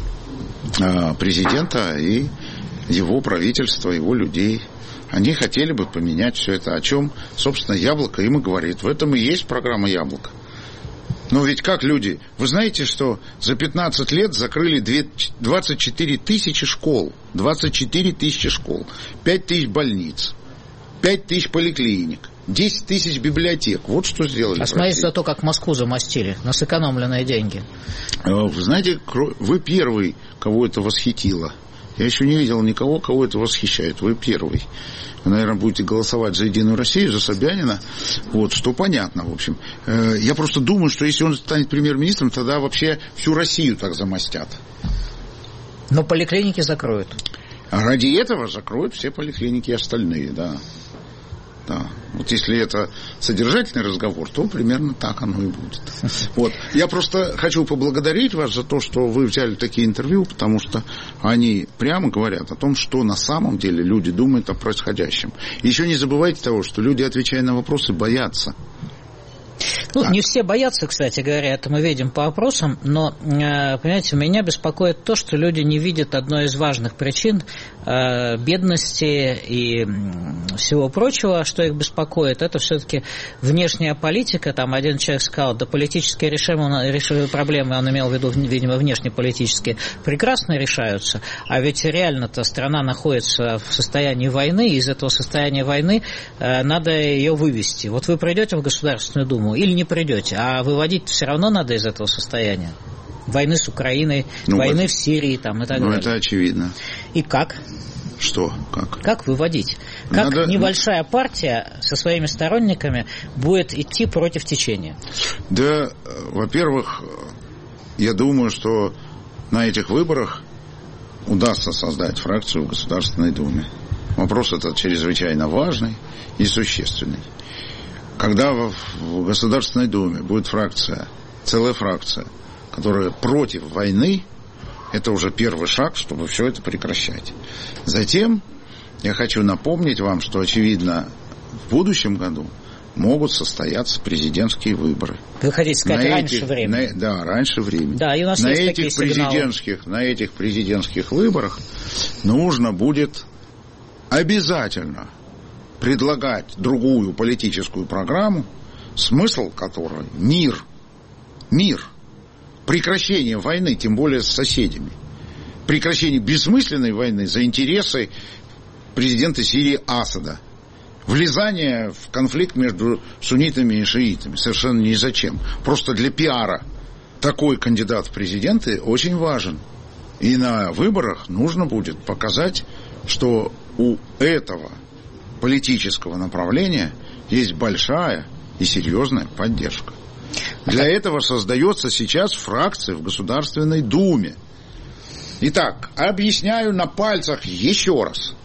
президента и его правительства, его людей. Они хотели бы поменять все это, о чем, собственно, Яблоко им и говорит. В этом и есть программа Яблоко. Но ведь как люди? Вы знаете, что за 15 лет закрыли 24 тысячи школ, 24 тысячи школ, 5 тысяч больниц, 5 тысяч поликлиник, 10 тысяч библиотек. Вот что сделали. А смотрите за то, как Москву замостили на сэкономленные деньги. Вы знаете, вы первый, кого это восхитило. Я еще не видел никого, кого это восхищает. Вы первый. Вы, наверное, будете голосовать за «Единую Россию», за Собянина. Вот, что понятно, в общем. Я просто думаю, что если он станет премьер-министром, тогда вообще всю Россию так замостят. Но поликлиники закроют. А ради этого закроют все поликлиники и остальные, да. Да. Вот если это содержательный разговор, то примерно так оно и будет. Вот. Я просто хочу поблагодарить вас за то, что вы взяли такие интервью, потому что они прямо говорят о том, что на самом деле люди думают о происходящем. И еще не забывайте того, что люди, отвечая на вопросы, боятся. Не все боятся, кстати говоря, это мы видим по опросам, но, понимаете, меня беспокоит то, что люди не видят одной из важных причин бедности и всего прочего, что их беспокоит. Это все-таки внешняя политика. Там один человек сказал, да политические проблемы, он имел в виду, видимо, внешнеполитические, прекрасно решаются, а ведь реально-то страна находится в состоянии войны, и из этого состояния войны надо ее вывести. Вот вы придете в Государственную Думу или не придете, а выводить все равно надо из этого состояния. Войны с Украиной, войны в Сирии там, и так далее. Это очевидно. И как? Что? Как? Как выводить? Как небольшая партия со своими сторонниками будет идти против течения? Да, во-первых, я думаю, что на этих выборах удастся создать фракцию в Государственной Думе. Вопрос этот чрезвычайно важный и существенный. когда в Государственной Думе будет фракция, целая фракция, которая против войны, это уже первый шаг, чтобы все это прекращать. Затем я хочу напомнить вам, что, очевидно, в будущем году могут состояться президентские выборы. Вы хотите сказать, раньше времени? Да, раньше времени. Да, и у нас на есть этих такие на этих президентских выборах нужно будет обязательно предлагать другую политическую программу, смысл которой мир, прекращение войны, тем более с соседями, прекращение бессмысленной войны за интересы президента Сирии Асада, влезание в конфликт между суннитами и шиитами совершенно ни зачем, просто для пиара. Такой кандидат в президенты очень важен. И на выборах нужно будет показать, что у этого политического направления есть большая и серьезная поддержка. Для этого создается сейчас фракция в Государственной Думе. Итак, объясняю на пальцах еще раз.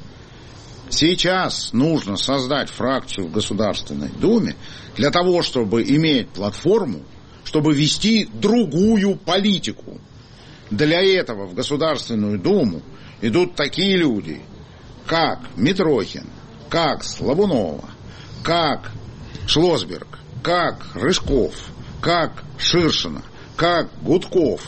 Сейчас нужно создать фракцию в Государственной Думе для того, чтобы иметь платформу, чтобы вести другую политику. Для этого в Государственную Думу идут такие люди, как Митрохин, как Слабунова, как Шлосберг, как Рыжков, как Ширшина, как Гудков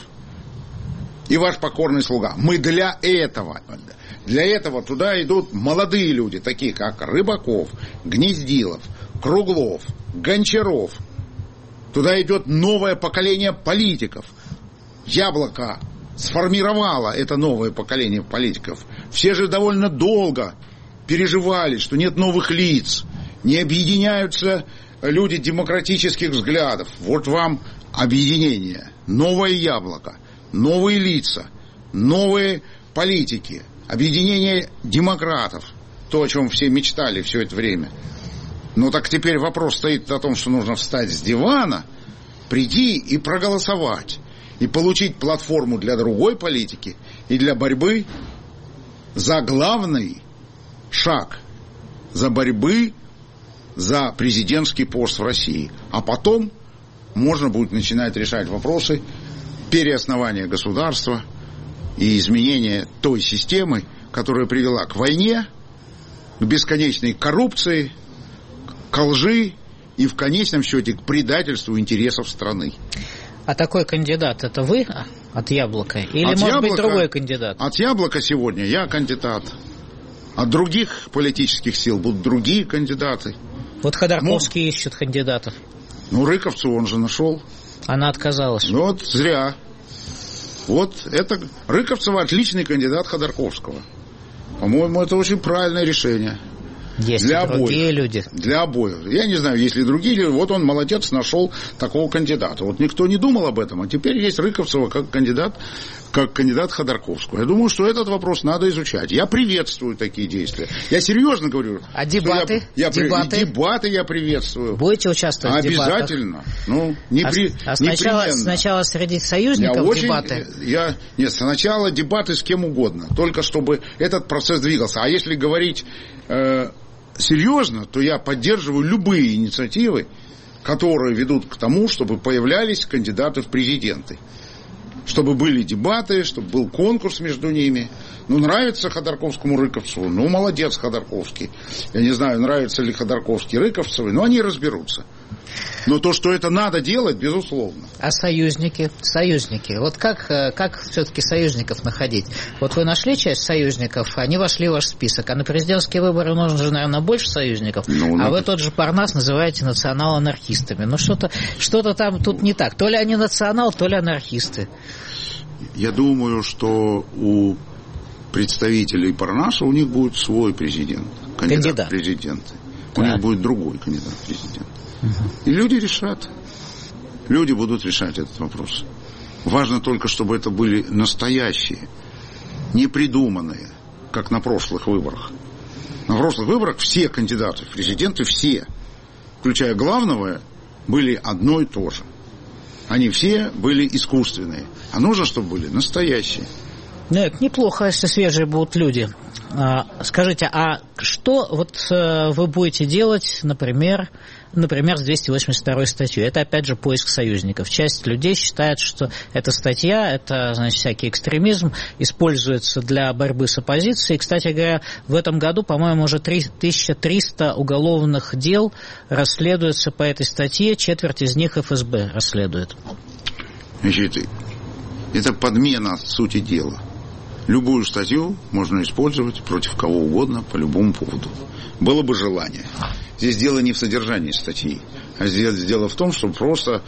и ваш покорный слуга. Мы для этого туда идут молодые люди, такие как Рыбаков, Гнездилов, Круглов, Гончаров. Туда идет новое поколение политиков. Яблоко сформировало это новое поколение политиков. Все же довольно долго переживали, что нет новых лиц, не объединяются люди демократических взглядов. Вот вам объединение, новое яблоко, новые лица, новые политики, объединение демократов, то, о чем все мечтали все это время. Но так теперь вопрос стоит о том, что нужно встать с дивана, прийти и проголосовать, и получить платформу для другой политики и для борьбы за главный шаг, за борьбы за президентский пост в России. А потом можно будет начинать решать вопросы переоснования государства и изменения той системы, которая привела к войне, к бесконечной коррупции, к лжи и в конечном счете к предательству интересов страны. А такой кандидат — это вы от Яблока? Или, может быть, другой кандидат? От Яблока сегодня я кандидат. От других политических сил будут другие кандидаты. Вот Ходорковский ищет кандидатов. Рыковцу он же нашел. Она отказалась. Вот зря. Вот это Рыковцева отличный кандидат Ходорковского. По-моему, это очень правильное решение. Есть для другие обоих. Люди. Для обоих. Я не знаю, есть ли другие люди. Вот он, молодец, нашел такого кандидата. Вот никто не думал об этом. А теперь есть Рыковцева как кандидат Ходорковского. Я думаю, что этот вопрос надо изучать. Я приветствую такие действия. Я серьезно говорю. А дебаты? Дебаты я приветствую. Будете участвовать в дебатах? Обязательно. Сначала среди союзников дебаты? Нет, сначала дебаты с кем угодно. Только чтобы этот процесс двигался. А если говорить серьезно, то я поддерживаю любые инициативы, которые ведут к тому, чтобы появлялись кандидаты в президенты. Чтобы были дебаты, чтобы был конкурс между ними. Нравится Ходорковскому Рыковцеву, молодец Ходорковский. Я не знаю, нравится ли Ходорковский Рыковцевой, но они разберутся. Но то, что это надо делать, безусловно. А союзники? Вот как все-таки союзников находить? Вот вы нашли часть союзников, они вошли в ваш список. А на президентские выборы нужно же, наверное, больше союзников. Вы тот же Парнас называете национал-анархистами. Что-то там тут не так. То ли они национал, то ли анархисты. Я думаю, что у представителей Парнаса у них будет свой президент. Кандидат в президенты. У них будет другой кандидат в президенты. И люди решат. Люди будут решать этот вопрос. Важно только, чтобы это были настоящие, не придуманные, как на прошлых выборах. На прошлых выборах все кандидаты в президенты, все, включая главного, были одно и то же. Они все были искусственные. А нужно, чтобы были настоящие. Это неплохо, если свежие будут люди. Скажите, а что вот вы будете делать, например, с 282 статьей? Это, опять же, поиск союзников. Часть людей считает, что эта статья, это, значит, всякий экстремизм, используется для борьбы с оппозицией. Кстати говоря, в этом году, по-моему, уже 1300 уголовных дел расследуется по этой статье, четверть из них ФСБ расследует. Значит, это подмена сути дела. Любую статью можно использовать против кого угодно по любому поводу. Было бы желание. Здесь дело не в содержании статьи, а здесь дело в том, что просто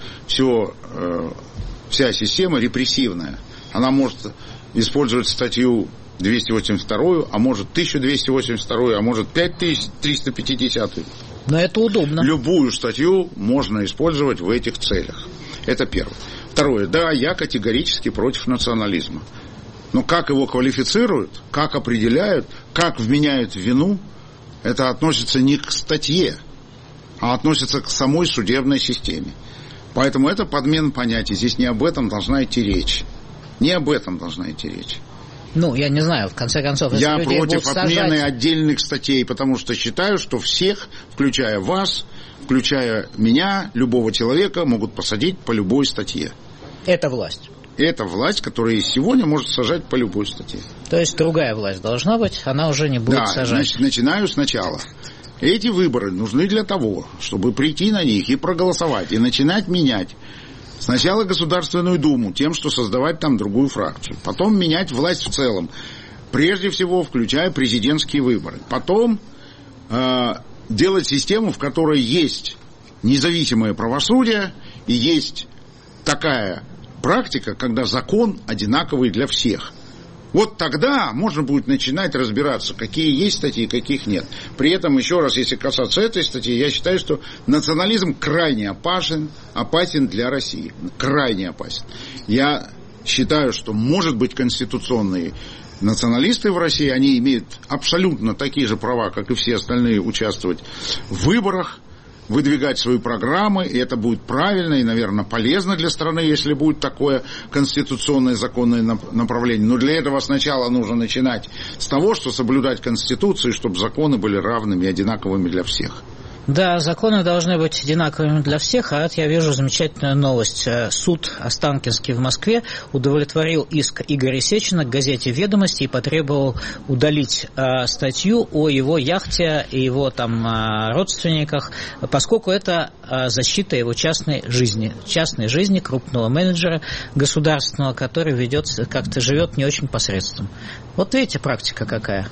вся система репрессивная. Она может использовать статью 282, а может 1282, а может 5350. Но это удобно. Любую статью можно использовать в этих целях. Это первое. Второе. Да, я категорически против национализма. Но как его квалифицируют, как определяют, как вменяют в вину, это относится не к статье, а относится к самой судебной системе. Поэтому это подмена понятий. Здесь не об этом должна идти речь. Не об этом должна идти речь. Ну, я не знаю, в конце концов, если я людей против будут отмены сажать... отдельных статей, потому что считаю, что всех, включая вас, включая меня, любого человека, могут посадить по любой статье. Это власть. Это власть, которая сегодня может сажать по любой статье. То есть другая власть должна быть, она уже не будет сажать. Да, начинаю сначала. Эти выборы нужны для того, чтобы прийти на них и проголосовать, и начинать менять. Сначала Государственную Думу, тем, что создавать там другую фракцию. Потом менять власть в целом. Прежде всего, включая президентские выборы. Потом делать систему, в которой есть независимое правосудие и есть такая практика, когда закон одинаковый для всех. Вот тогда можно будет начинать разбираться, какие есть статьи, каких нет. При этом, еще раз, если касаться этой статьи, я считаю, что национализм крайне опасен для России. Крайне опасен. Я считаю, что, может быть, конституционные националисты в России, они имеют абсолютно такие же права, как и все остальные, участвовать в выборах, выдвигать свои программы, и это будет правильно и, наверное, полезно для страны, если будет такое конституционное законное направление. Но для этого сначала нужно начинать с того, что соблюдать Конституцию, чтобы законы были равными и одинаковыми для всех. Да, законы должны быть одинаковыми для всех, а это я вижу замечательную новость. Суд Останкинский в Москве удовлетворил иск Игоря Сечина к газете «Ведомости» и потребовал удалить статью о его яхте и его там родственниках, поскольку это защита его частной жизни крупного менеджера государственного, который как-то живет не очень посредством. Вот видите, практика какая.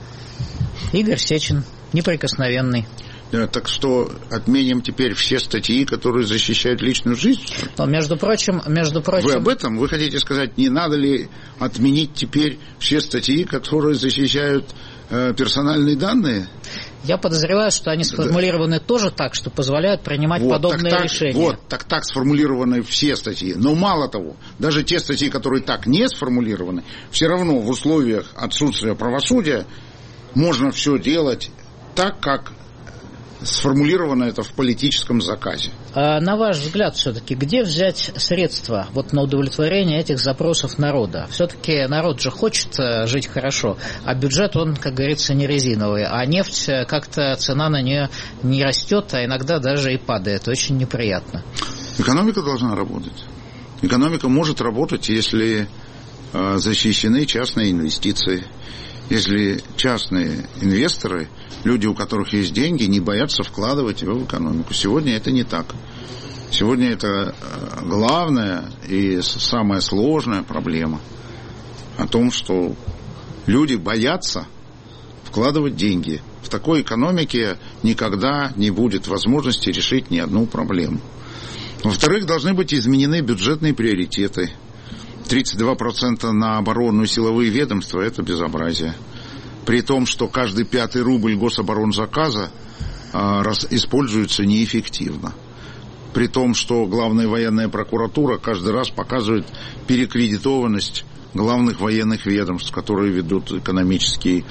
Игорь Сечин, неприкосновенный. Так что отменим теперь все статьи, которые защищают личную жизнь? Но, между прочим... Вы об этом? Вы хотите сказать, не надо ли отменить теперь все статьи, которые защищают персональные данные? Я подозреваю, что они сформулированы тоже так, что позволяют принимать подобные решения. Так сформулированы все статьи. Но мало того, даже те статьи, которые так не сформулированы, все равно в условиях отсутствия правосудия можно все делать так, как сформулировано это в политическом заказе. А на ваш взгляд, все-таки, где взять средства на удовлетворение этих запросов народа? Все-таки народ же хочет жить хорошо, а бюджет, он, как говорится, не резиновый, а нефть, как-то цена на нее не растет, а иногда даже и падает. Очень неприятно. Экономика должна работать. Экономика может работать, если защищены частные инвестиции, если частные инвесторы, люди, у которых есть деньги, не боятся вкладывать его в экономику. Сегодня это не так. Сегодня это главная и самая сложная проблема о том, что люди боятся вкладывать деньги. В такой экономике никогда не будет возможности решить ни одну проблему. Во-вторых, должны быть изменены бюджетные приоритеты. 32% на оборону и силовые ведомства – это безобразие. При том, что каждый 5-й рубль гособоронзаказа используется неэффективно. При том, что Главная военная прокуратура каждый раз показывает перекредитованность главных военных ведомств, которые ведут экономическую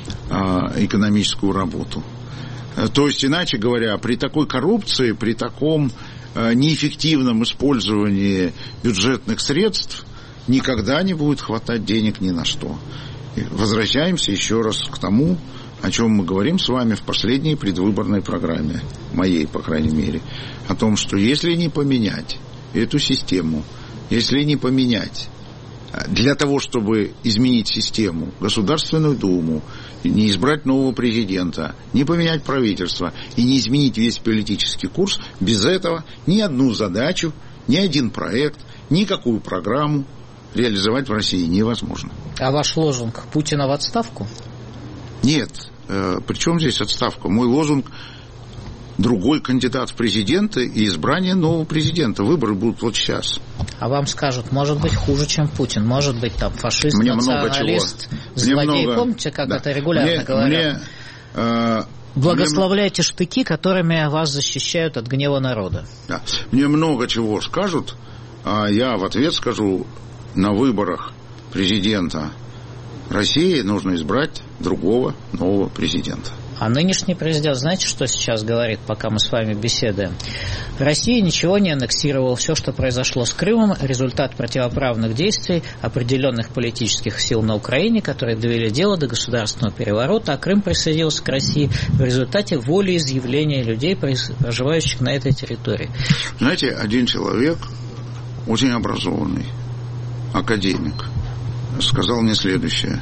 работу. То есть, иначе говоря, при такой коррупции, при таком неэффективном использовании бюджетных средств никогда не будет хватать денег ни на что. возвращаемся еще раз к тому, о чем мы говорим с вами в последней предвыборной программе, моей, по крайней мере, о том, что если не поменять эту систему, если не поменять для того, чтобы изменить систему, Государственную Думу, не избрать нового президента, не поменять правительство и не изменить весь политический курс, без этого ни одну задачу, ни один проект, никакую программу реализовать в России невозможно. А ваш лозунг «Путина в отставку»? Нет. При чем здесь отставка? Мой лозунг – другой кандидат в президенты и избрание нового президента. Выборы будут вот сейчас. А вам скажут, может быть, хуже, чем Путин. Может быть, там фашист, мне националист, злодей. Помните, как это регулярно говорят? Благословляйте штыки, которыми вас защищают от гнева народа. Да. Мне много чего скажут, а я в ответ скажу: на выборах президента России нужно избрать другого нового президента. А нынешний президент, знаете, что сейчас говорит, пока мы с вами беседуем? Россия ничего не аннексировала. Все, что произошло с Крымом, результат противоправных действий определенных политических сил на Украине, которые довели дело до государственного переворота, а Крым присоединился к России в результате волеизъявления людей, проживающих на этой территории. Знаете, один человек, очень образованный, академик, сказал мне следующее.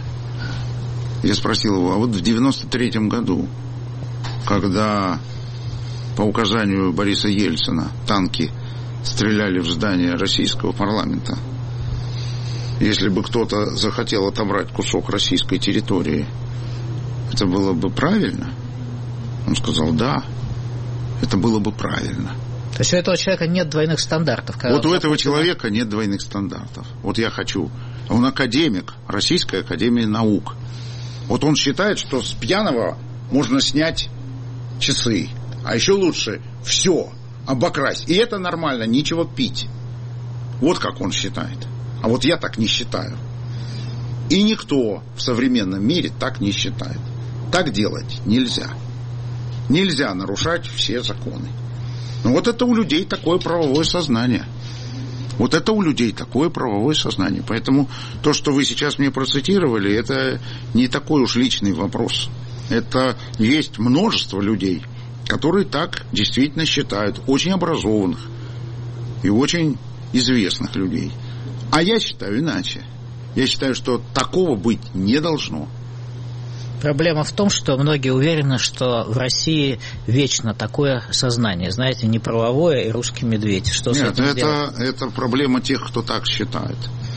Я спросил его, а вот в 93-м году, когда по указанию Бориса Ельцина танки стреляли в здание российского парламента, если бы кто-то захотел отобрать кусок российской территории, это было бы правильно? Он сказал, да, это было бы правильно. То есть у этого человека нет двойных стандартов? Вот у этого человека нет двойных стандартов. Вот я хочу. Он академик Российской академии наук. Вот он считает, что с пьяного можно снять часы. А еще лучше все обокрасть. И это нормально, нечего пить. Вот как он считает. А вот я так не считаю. И никто в современном мире так не считает. Так делать нельзя. Нельзя нарушать все законы. Но вот это у людей такое правовое сознание. Вот это у людей такое правовое сознание. Поэтому то, что вы сейчас мне процитировали, это не такой уж личный вопрос. Это есть множество людей, которые так действительно считают. Очень образованных и очень известных людей. А я считаю иначе. Я считаю, что такого быть не должно. Проблема в том, что многие уверены, что в России вечно такое сознание, знаете, неправовое и русский медведь. Что с этим сделать? Это проблема тех, кто так считает.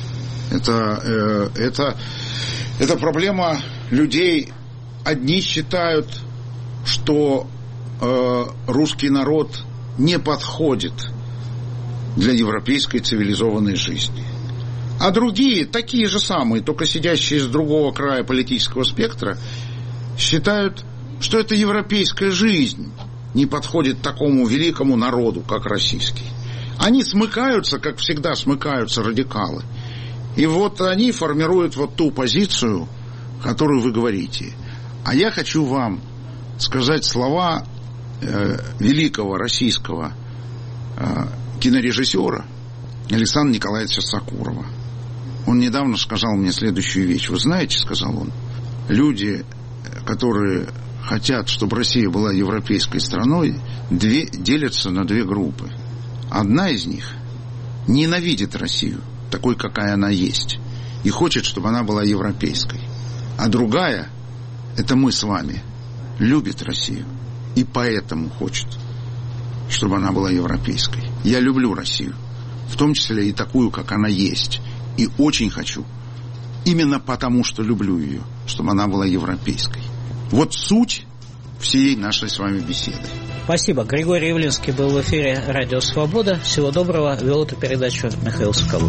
Это проблема людей. Одни считают, что русский народ не подходит для европейской цивилизованной жизни. А другие, такие же самые, только сидящие с другого края политического спектра, считают, что эта европейская жизнь не подходит такому великому народу, как российский. Они смыкаются, как всегда смыкаются радикалы. И вот они формируют вот ту позицию, которую вы говорите. А я хочу вам сказать слова великого российского кинорежиссера Александра Николаевича Сокурова. Он недавно сказал мне следующую вещь. Вы знаете, сказал он, люди, которые хотят, чтобы Россия была европейской страной, делятся на две группы. Одна из них ненавидит Россию, такой, какая она есть, и хочет, чтобы она была европейской. А другая, это мы с вами, любит Россию, и поэтому хочет, чтобы она была европейской. Я люблю Россию, в том числе и такую, как она есть. И очень хочу, именно потому, что люблю ее, чтобы она была европейской. Вот суть всей нашей с вами беседы. Спасибо. Григорий Явлинский был в эфире «Радио Свобода». Всего доброго. Вел эту передачу Михаил Соколов.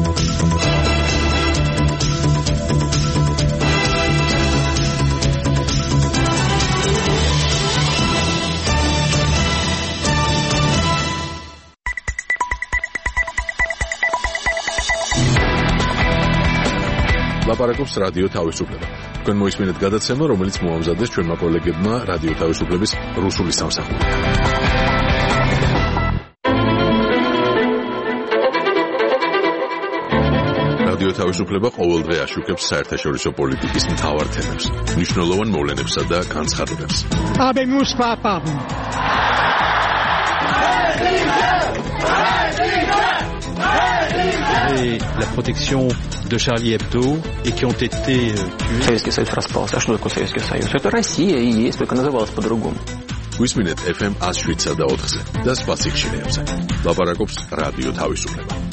ლაპარაკობს რადიო თავისუფლება. თქვენ მოისმინეთ გადაცემა, რომელიც მოამზადეს ჩვენმა კოლეგებმა რადიო თავისუფლების რუსული სამსახური. რადიო თავისუფლება ყოველდღე აშუქებს საერთაშორისო პოლიტიკის მთავარ თემებს, მნიშვნელოვან მოვლენებსა და განცხადებებს. Habemus papam. Et la protection de Charlie Hebdo et qui ont été tués. Советский Союз распался. А что такое Советский Союз? Это Россия и есть, только называлась по-другому. Გვისმინეთ FM 107 და 4-ზე და სხვა სიგნალებზე. ლაპარაკობს რადიო თავისუფლება.